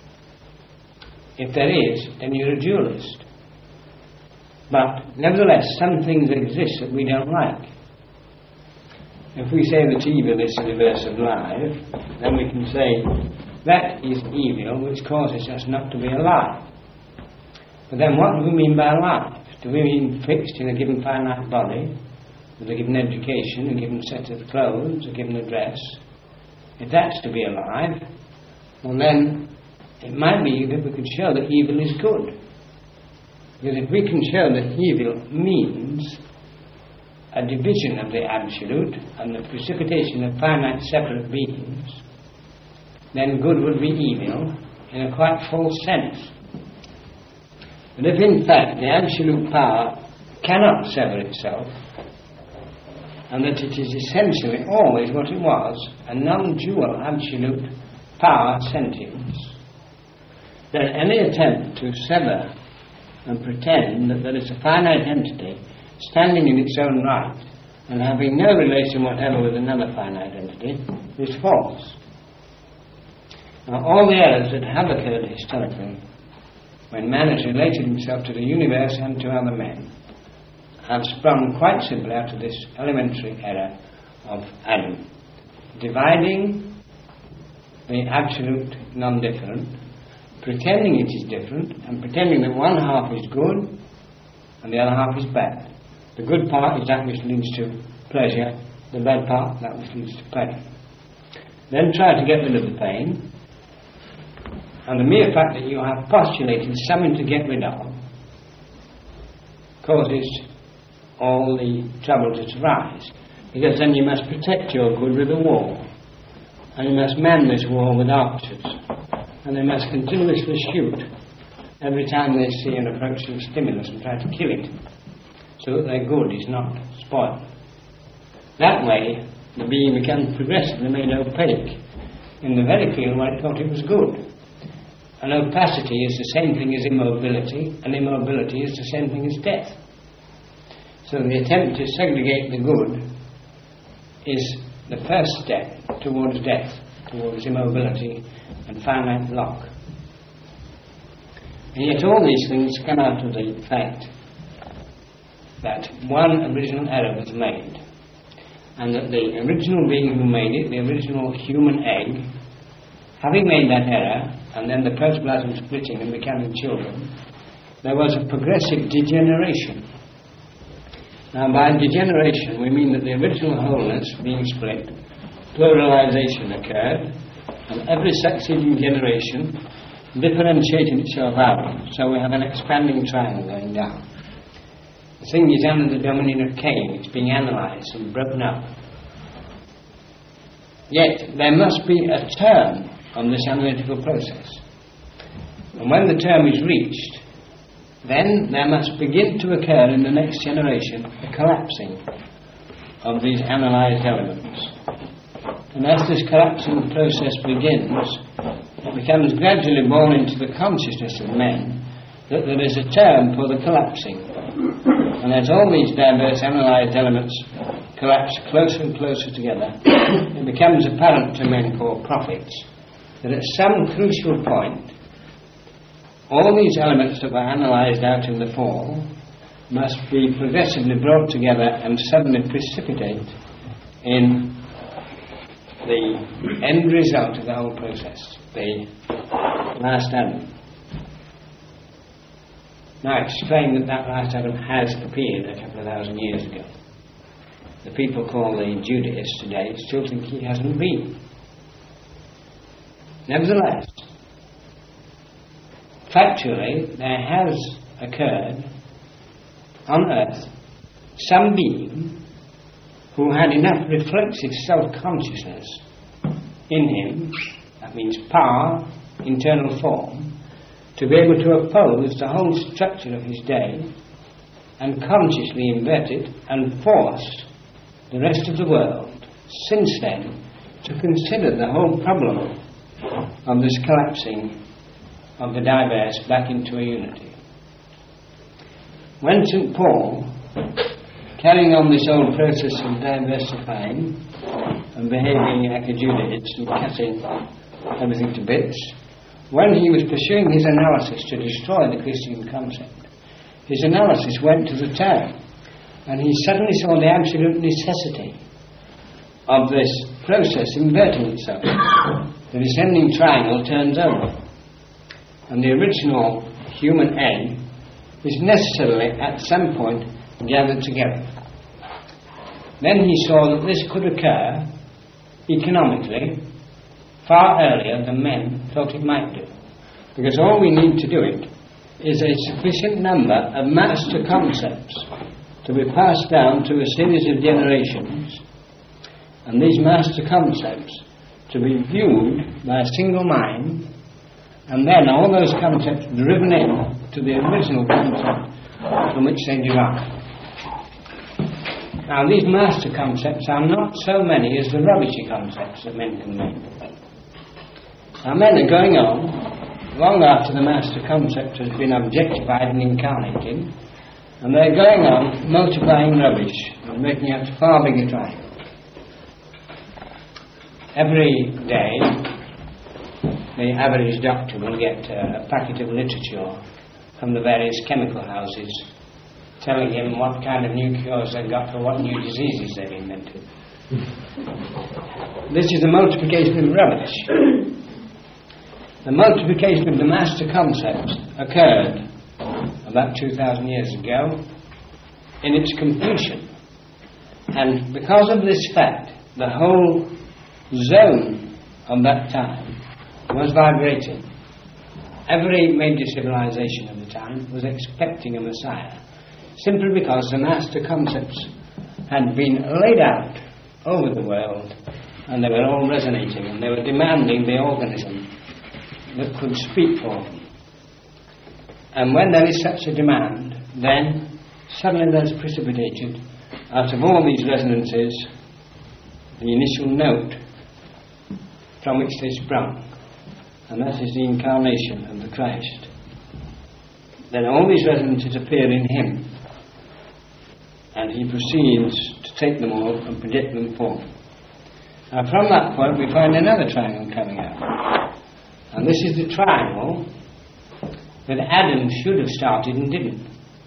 If there is, then you're a dualist. But nevertheless, some things exist that we don't like. If we say that evil is the reverse of life, then we can say that is evil which causes us not to be alive. But then what do we mean by alive? Do we mean fixed in a given finite body, with a given education, a given set of clothes, a given address? If that's to be alive, well then it might be that we could show that evil is good. Because if we can show that evil means a division of the absolute and the precipitation of finite separate beings, then good would be evil in a quite false sense. But if in fact the absolute power cannot sever itself, and that it is essentially always what it was, a non-dual absolute power sentience, then any attempt to sever and pretend that there is a finite entity standing in its own right and having no relation whatever with another finite entity is false. Now, all the errors that have occurred historically when man has related himself to the universe and to other men have sprung quite simply out of this elementary error of Adam, dividing the absolute non-different, pretending it is different, and pretending that one half is good and the other half is bad. The good part is that which leads to pleasure, the bad part that which leads to pain. Then try to get rid of the pain, and the mere fact that you have postulated something to get rid of causes all the trouble to arise, because then you must protect your good with a wall, and you must man this wall with archers, and they must continuously shoot every time they see an approaching stimulus and try to kill it, so that their good is not spoiled. That way the being becomes progressively made opaque in the very field where it thought it was good. And opacity is the same thing as immobility, and immobility is the same thing as death. So the attempt to segregate the good is the first step towards death, towards immobility and finite block. And yet all these things come out of the fact that one original error was made, and that the original being who made it, the original human egg, having made that error, and then the protoplasm splitting and becoming children, there was a progressive degeneration. Now, by degeneration we mean that the original wholeness being split, pluralization occurred, and every succeeding generation differentiated itself out, so we have an expanding triangle going down. The thing is under the dominion of Cain, it's being analysed and broken up. Yet there must be a term on this analytical process, and when the term is reached, then there must begin to occur in the next generation a collapsing of these analysed elements. And as this collapsing process begins, it becomes gradually born into the consciousness of men that there is a term for the collapsing. And as all these diverse analysed elements collapse closer and closer together, it becomes apparent to men called prophets that at some crucial point all these elements that were analysed out in the fall must be progressively brought together and suddenly precipitate in the end result of the whole process, the last Adam. Now it's claimed that that last Adam has appeared a couple of thousand years ago. The people called the Judaists today still think he hasn't been. Nevertheless, factually, there has occurred on earth some being who had enough reflexive self-consciousness in him, that means power, internal form, to be able to oppose the whole structure of his day and consciously invert it and force the rest of the world since then to consider the whole problem of this collapsing of the diverse back into a unity. When Saint Paul, carrying on this old process of diversifying and behaving like a Judaist and cutting everything to bits, when he was pursuing his analysis to destroy the Christian concept, his analysis went to the term, and he suddenly saw the absolute necessity of this process inverting itself. The descending triangle turns over, and the original human egg is necessarily at some point gathered together. Then he saw that this could occur economically far earlier than men thought it might do, because all we need to do it is a sufficient number of master concepts to be passed down through a series of generations, and these master concepts to be viewed by a single mind, and then all those concepts driven in to the original concept from which they derive. Now, these master concepts are not so many as the rubbishy concepts that men can make. Now, men are going on, long after the master concept has been objectified and incarnated, and they're going on multiplying rubbish and making out a far bigger triangle. Every day, the average doctor will get uh, a packet of literature from the various chemical houses telling him what kind of new cures they've got for what new diseases they've invented. This is the multiplication of rubbish. The multiplication of the master concepts occurred about two thousand years ago in its completion. And because of this fact, the whole zone of that time was vibrating. Every major civilization of the time was expecting a Messiah, simply because the master concepts had been laid out over the world, and they were all resonating, and they were demanding the organism that could speak for them. And when there is such a demand, then suddenly there's precipitated, out of all these resonances, the initial note from which they sprung, and that is the incarnation of the Christ. Then all these resonances appear in him, and he proceeds to take them all and project them forth. Now, from that point we find another triangle coming out, and this is the triangle that Adam should have started and didn't.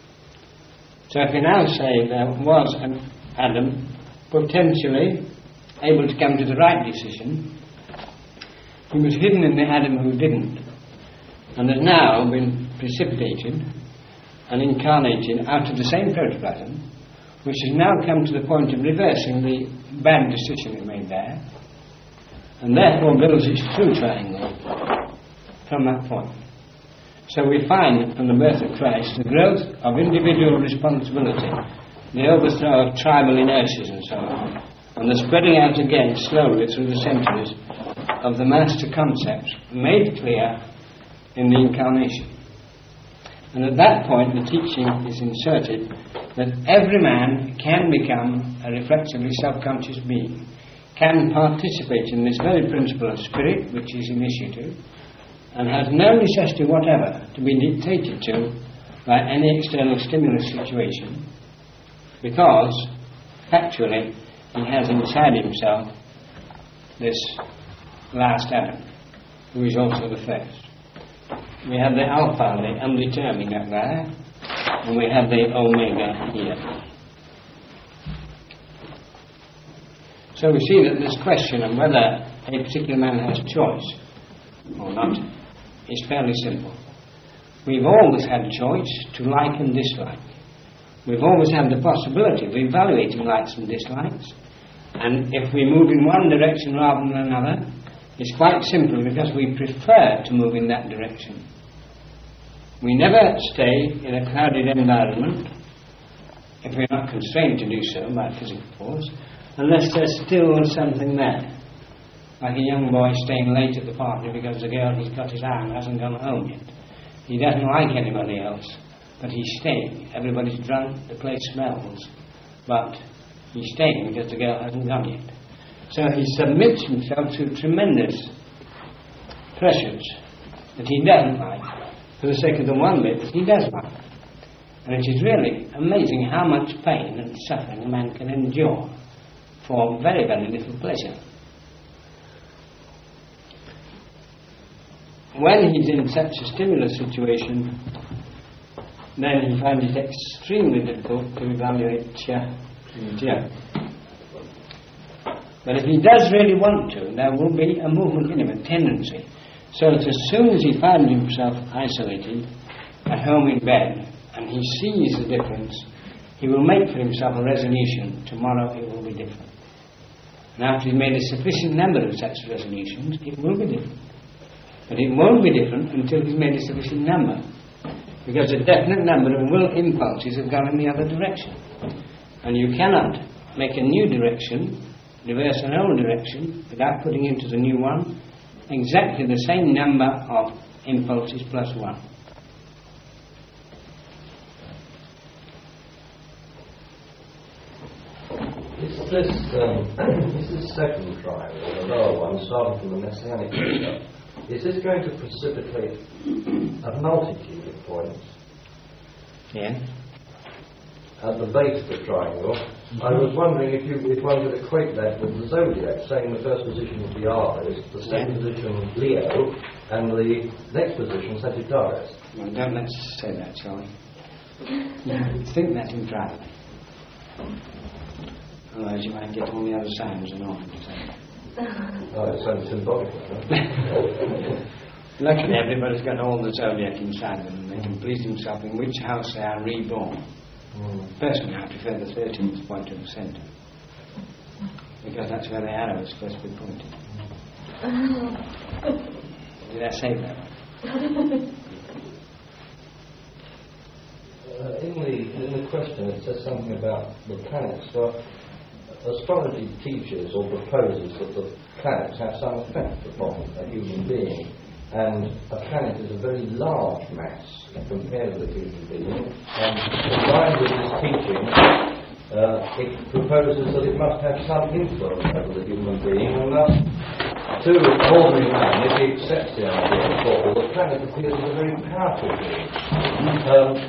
So if we now say there was an Adam potentially able to come to the right decision, he was hidden in the Adam who didn't, and has now been precipitated and incarnated out of the same protoplasm, which has now come to the point of reversing the bad decision it made there, and therefore builds its true triangle from that point. So we find from the birth of Christ the growth of individual responsibility, the overthrow of tribal inertias and so on, and the spreading out again slowly through the centuries of the master concepts made clear in the incarnation. And at that point the teaching is inserted that every man can become a reflexively self-conscious being, can participate in this very principle of spirit, which is initiative, and has no necessity whatever to be dictated to by any external stimulus situation, because factually he has inside himself this last Adam, who is also the first. We have the Alpha, the undetermined up there, and we have the Omega here. So we see that this question of whether a particular man has choice or not is fairly simple. We've always had choice to like and dislike. We've always had the possibility of evaluating likes and dislikes, and if we move in one direction rather than another, it's quite simple because we prefer to move in that direction. We never stay in a crowded environment, if we're not constrained to do so by physical force, unless there's still something there. Like a young boy staying late at the party because the girl he's got his eye on hasn't gone home yet. He doesn't like anybody else, but he's staying. Everybody's drunk, the place smells, but he's staying because the girl hasn't gone yet. So he submits himself to tremendous pressures that he doesn't like, for the sake of the one bit that he does like. And it is really amazing how much pain and suffering a man can endure for very, very little pleasure. When he's in such a stimulus situation, then he finds it extremely difficult to evaluate Cha and Jia. But if he does really want to, there will be a movement in him, a tendency. So that as soon as he finds himself isolated, at home in bed, and he sees the difference, he will make for himself a resolution, tomorrow it will be different. And after he's made a sufficient number of such resolutions, it will be different. But it won't be different until he's made a sufficient number. because a definite number of will impulses have gone in the other direction. And you cannot make a new direction, reverse an old direction, without putting into the new one exactly the same number of impulses plus one. Is this, um, is this second triangle, the lower one, starting from the messianic figure, is this going to precipitate a multitude of points? Yeah. At the base of the triangle, I was wondering if you if one could equate that with the zodiac, saying the first position would be Aries, the second Yeah. position Leo, and the next position Sagittarius. Well, don't let's say that, shall we? Yeah. Think that in private. Otherwise you might get all the other signs and all. Oh, it sounds symbolic, huh? Luckily everybody's got all the zodiac inside them and they can please themselves in which house they are reborn. Mm. Personally I prefer the thirteenth point to the centre, because that's where the arrow is supposed to be pointed. Did I say that? Uh, in the in the question it says something about the planets. So astrology teaches or proposes that the planets have some effect upon a human being, and a planet is a very large mass compared with a human being, and combined with this teaching, uh, it proposes that it must have some influence over the human being, and thus, to an ordinary man, if he accepts the idea of God, the planet appears as a very powerful being. Um,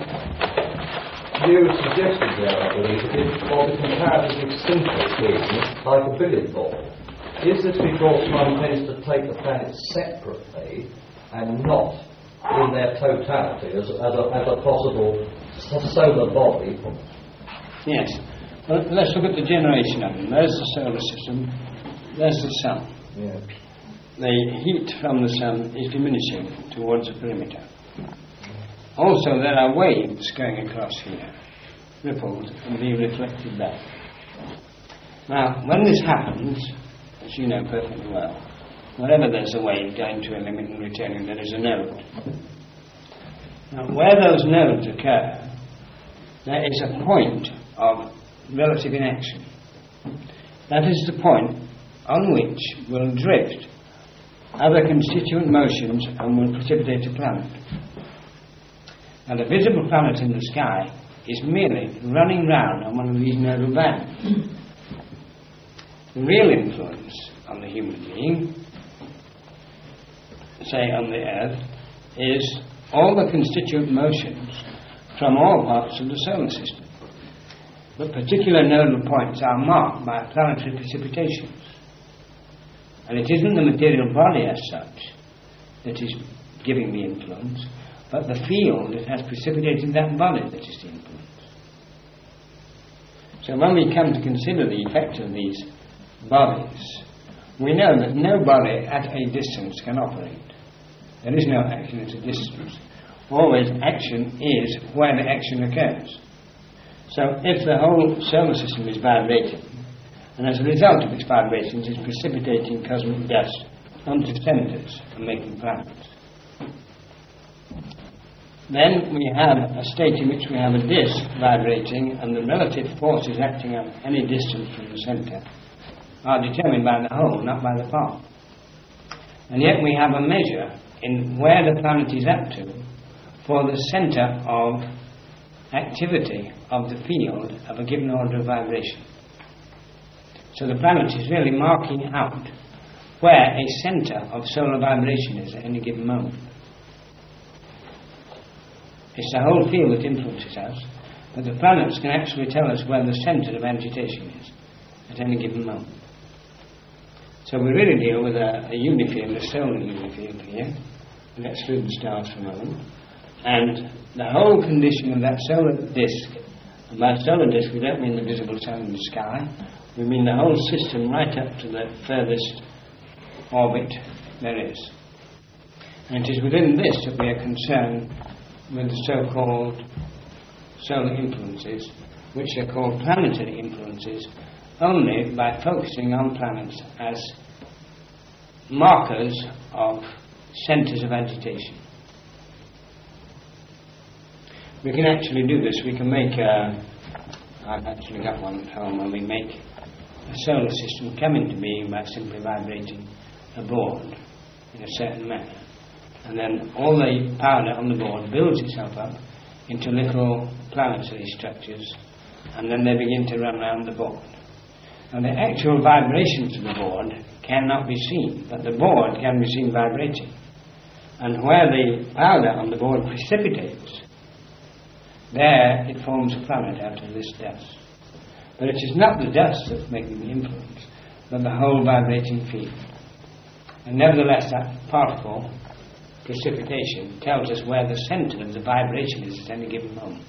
You suggested there, I believe, that it was a comparatively simple being, like a billiard ball. Is this because one tends to take the planets separately and not in their totality as, as, a, as a possible solar body? Yes. Well, let's look at the generation of them. There's the solar system, there's the sun. Yeah. The heat from the sun is diminishing towards the perimeter. Also, there are waves going across here, rippled and being reflected back. Now, when this happens, as you know perfectly well, wherever there's a wave going to a limit and returning, there is a node. Now, where those nodes occur, there is a point of relative inaction. That is the point on which will drift other constituent motions and will precipitate a planet. And a visible planet in the sky is merely running round on one of these nodal bands. The real influence on the human being, say on the Earth, is all the constituent motions from all parts of the solar system. But particular nodal points are marked by planetary precipitations. And it isn't the material body as such that is giving the influence, but the field that has precipitated that body that is the influence. So when we come to consider the effect of these bodies, we know that no body at a distance can operate. There is no action at a distance. Always action is where the action occurs. So if the whole solar system is vibrating, and as a result of its vibrations is precipitating cosmic dust onto centres and making planets, then we have a state in which we have a disk vibrating, and the relative forces acting at any distance from the centre are determined by the whole, not by the part. And yet we have a measure in where the planet is up to for the centre of activity of the field of a given order of vibration. So the planet is really marking out where a centre of solar vibration is at any given moment. It's the whole field that influences us, but the planets can actually tell us where the centre of agitation is at any given moment. So we really deal with a, a unifield, a solar unifield here. We exclude the stars for a moment. And the whole condition of that solar disk, and by solar disk we don't mean the visible sun in the sky, we mean the whole system right up to the furthest orbit there is. And it is within this that we are concerned with the so-called solar influences, which are called planetary influences, only by focusing on planets as markers of centres of agitation. we can actually do this. We can make, uh, I've actually got one at home, where we make a solar system come into being by simply vibrating a board in a certain manner. And then all the powder on the board builds itself up into little planetary structures, and then they begin to run around the board. And the actual vibrations of the board cannot be seen, but the board can be seen vibrating. And where the powder on the board precipitates, there it forms a planet out of this dust. But it is not the dust that's making the influence, but the whole vibrating field. And nevertheless, that particle precipitation tells us where the centre of the vibration is at any given moment.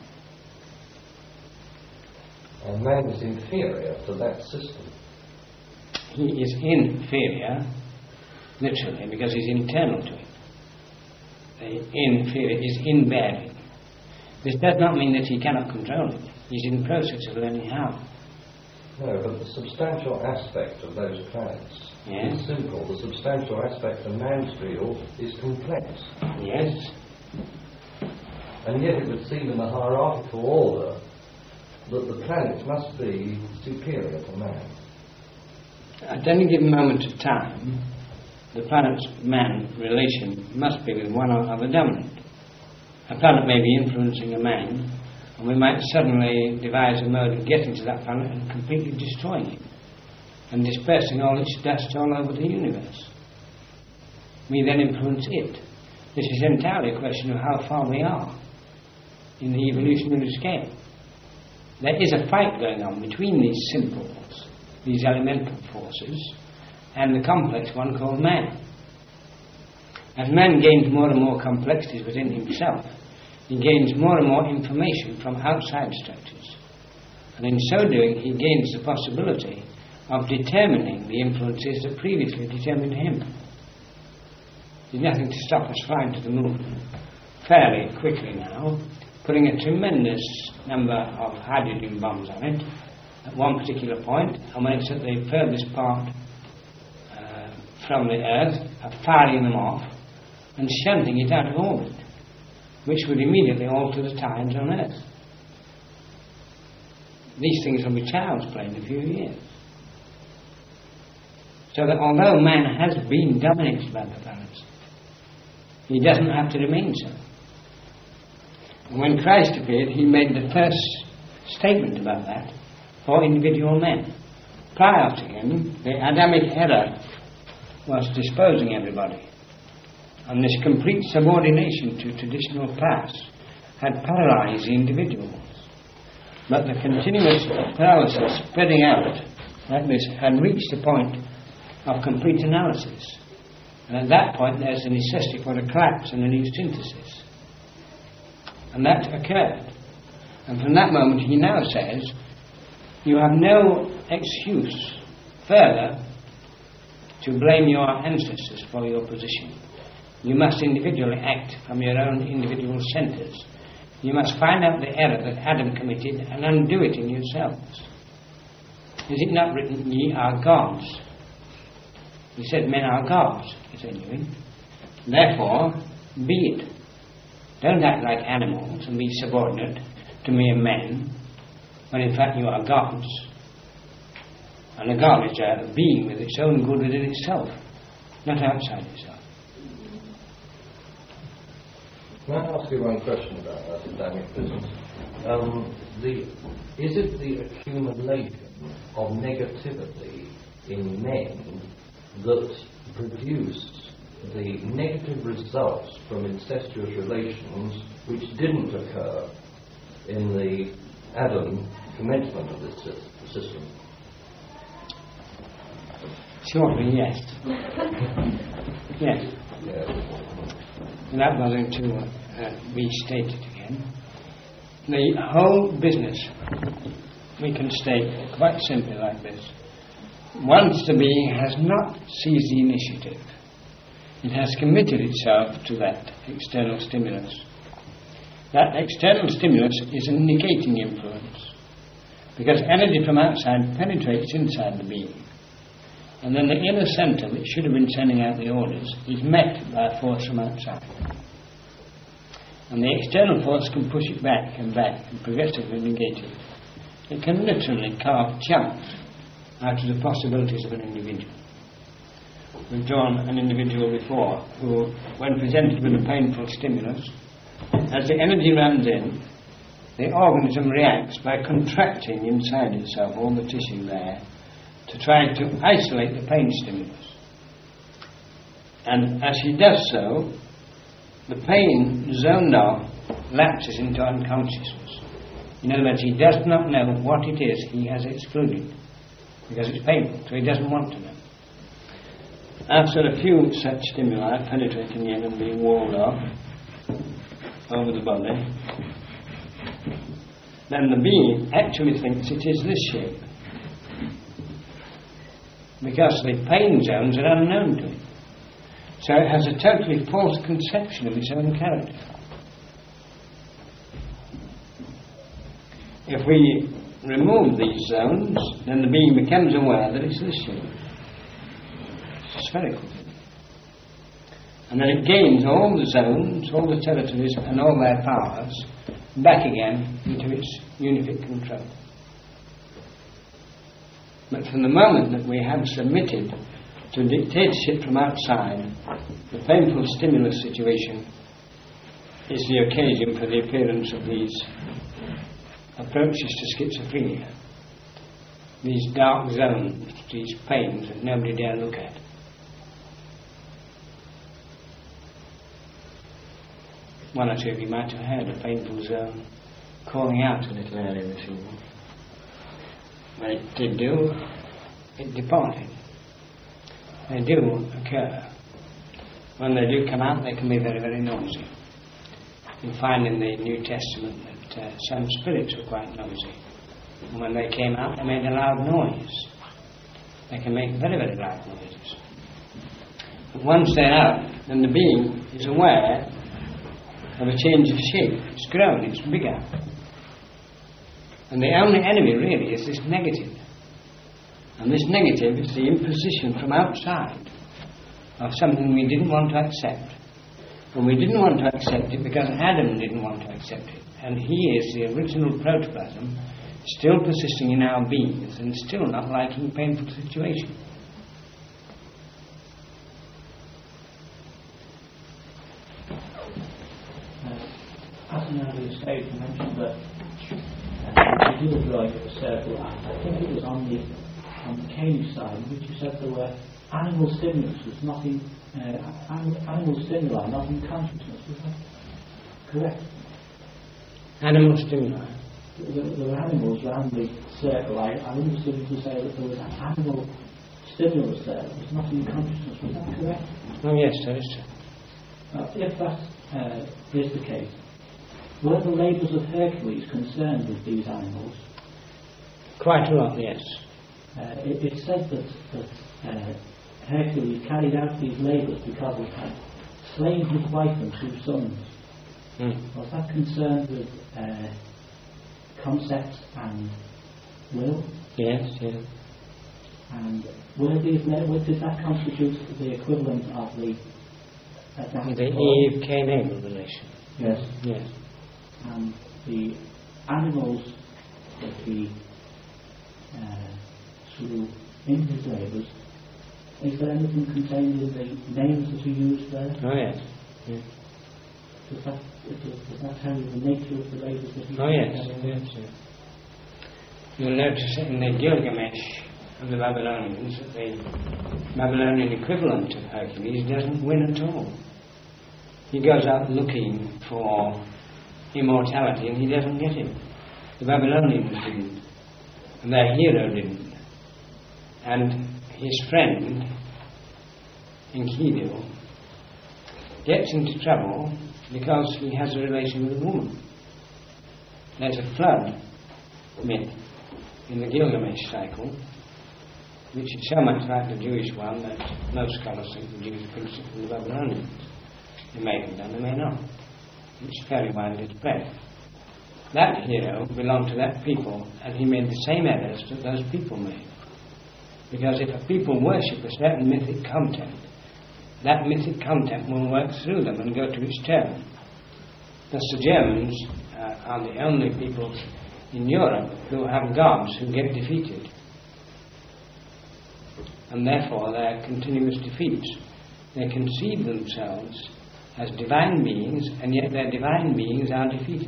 And man is inferior to that system. He is inferior, literally, because he's internal to it. The inferior is in bearing. This does not mean that he cannot control it. He's in the process of learning how. No, but the substantial aspect of those planets Yes. is simple. The substantial aspect of man's field is complex. Yes. And yet it would seem in the hierarchical order that the planets must be superior to man. At any given moment of time, the planet-man relation must be with one or other dominant. A planet may be influencing a man, and we might suddenly devise a mode of getting to that planet and completely destroying it, and dispersing all its dust all over the universe. We then influence it. This is entirely a question of how far we are in the evolutionary scale. There is a fight going on between these simples, these elemental forces, and the complex one called man. As man gains more and more complexities within himself, he gains more and more information from outside structures. And in so doing, he gains the possibility of determining the influences that previously determined him. There's nothing to stop us flying to the moon fairly quickly now, putting a tremendous number of hydrogen bombs on it at one particular point, and when it's at the furthest part uh, from the Earth, are firing them off and shunting it out of orbit, which would immediately alter the tides on Earth. These things will be child's play in a few years. So that although man has been dominated by the planets, he doesn't have to remain so. And when Christ appeared, he made the first statement about that for individual men. Prior to him, the Adamic error was disposing everybody, and this complete subordination to traditional class had paralyzed the individuals. But the continuous paralysis spreading out like this had reached a point of complete analysis. And at that point there's a necessity for a collapse and a new synthesis. And that occurred. And from that moment he now says, you have no excuse further to blame your ancestors for your position. You must individually act from your own individual centres. You must find out the error that Adam committed and undo it in yourselves. Is it not written, ye are gods? He said, men are gods, continuing. Therefore, be it. Don't act like animals and be subordinate to mere men, when in fact you are gods. And a god is a being with its own good within itself, not outside itself. May I ask you one question about that Adamic business? Um, the, is it the accumulation of negativity in men that produced the negative results from incestuous relations which didn't occur in the Adam commencement of this system? Shortly, yes. Yes. Yeah. Without bothering to uh, restate it again. The whole business, we can state quite simply like this. Once the being has not seized the initiative, it has committed itself to that external stimulus. That external stimulus is a negating influence, because energy from outside penetrates inside the being. And then the inner centre, which should have been sending out the orders, is met by a force from outside. and the external force can push it back and back and progressively negate it. It can literally carve chunks out of the possibilities of an individual. We've drawn an individual before who, when presented with a painful stimulus, as the energy runs in, the organism reacts by contracting inside itself, all the tissue there, to try to isolate the pain stimulus. And as he does so, the pain zoned off lapses into unconsciousness. In other words, he does not know what it is he has excluded, because it's painful, so he doesn't want to know. After a few such stimuli penetrating in and being walled off over the body, then the being actually thinks it is this shape, because the pain zones are unknown to it. So it has a totally false conception of its own character. If we remove these zones, then the being becomes aware that it's this shape. It's spherical. And then it gains all the zones, all the territories and all their powers back again into its unific control. But from the moment that we have submitted to dictatorship from outside, the painful stimulus situation is the occasion for the appearance of these approaches to schizophrenia, these dark zones, these pains that nobody dare look at. One or two of you might have heard a painful zone calling out a little earlier this evening. When it did do, it departed. They do occur. When they do come out, they can be very, very noisy. You find in the New Testament that uh, some spirits were quite noisy. And when they came out, they made a loud noise. They can make very, very loud noises. But once they're out, then the being is aware of a change of shape. It's grown, it's bigger. And the only enemy really is this negative. And this negative is the imposition from outside of something we didn't want to accept. And we didn't want to accept it because Adam didn't want to accept it. And he is the original protoplasm, still persisting in our beings and still not liking painful situations. As an earlier stage, you mentioned that uh, you were drawing a circle. I think it was on the on the Cambridge side, in which you said there were animal stimulus, was nothing, uh, animal, animal stimuli, nothing consciousness. Was that correct? Animal stimuli. There, there were animals around the circle. I, I understood you to say that there was an animal stimulus there. There was nothing consciousness. Was that correct? Oh yes, that is true. Uh, if that uh, is the case, were the labours of Hercules concerned with these animals? Quite a lot, yes. Uh, it, it said that, that uh, Hercules carried out these labours because he had slain his wife and two sons. Mm. Was that concerned with uh, concept and will? Yes, yes. And were these la- did that constitute the equivalent of the uh, The Eve Cain Abel relation. Yes. Yes. And the animals that he uh, slew in his labours, is there anything contained in the names that he used there? Oh yes. yes. Does that, does, does that tell you the nature of the labours that he Oh yes, used? yes, yes. You'll notice in the Gilgamesh of the Babylonians that the Babylonian equivalent of Hercules doesn't win at all. He goes out looking for immortality and he doesn't get it. The Babylonians didn't, and their hero didn't. And his friend, Enkidu, gets into trouble because he has a relation with a woman. There's a flood myth in the Gilgamesh cycle, which is so much like the Jewish one that most scholars think the Jews prince it from the Babylonians. They may have done, they may not. It's very widely spread. That hero belonged to that people, and he made the same errors that those people made. Because if a people worship a certain mythic content, that mythic content will work through them and go to its term. Thus the Germans uh, are the only people in Europe who have gods who get defeated. And therefore they are continuous defeats. They conceive themselves as divine beings, and yet their divine beings are defeated.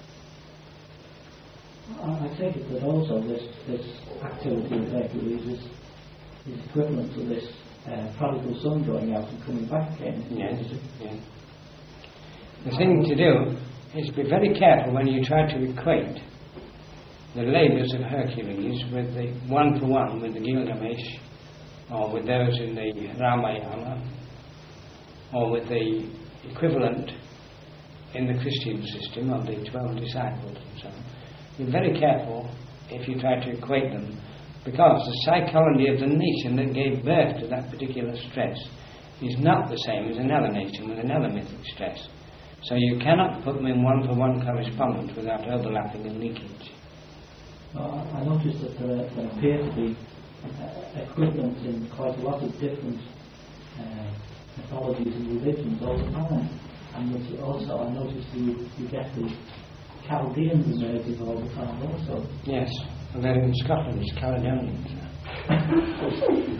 I take it that also this, this activity of Hercules is, is equivalent to this uh, prodigal son going out and coming back again. Yes, yes. The thing to do is be very careful when you try to equate the labours of Hercules with the one for one with the Gilgamesh, or with those in the Ramayana, or with the equivalent in the Christian system of the twelve disciples and so on. Be very careful if you try to equate them, because the psychology of the nation that gave birth to that particular stress is not the same as another nation with another mythic stress. So you cannot put them in one-for-one correspondence without overlapping and leakage. Well, I noticed that there, there appear to be uh, equivalents in quite a lot of different uh, mythologies and religions all the time. And that also I noticed you, you get the Chaldeans emerging all the time also. Yes, and then in Scotland it's Caledonians.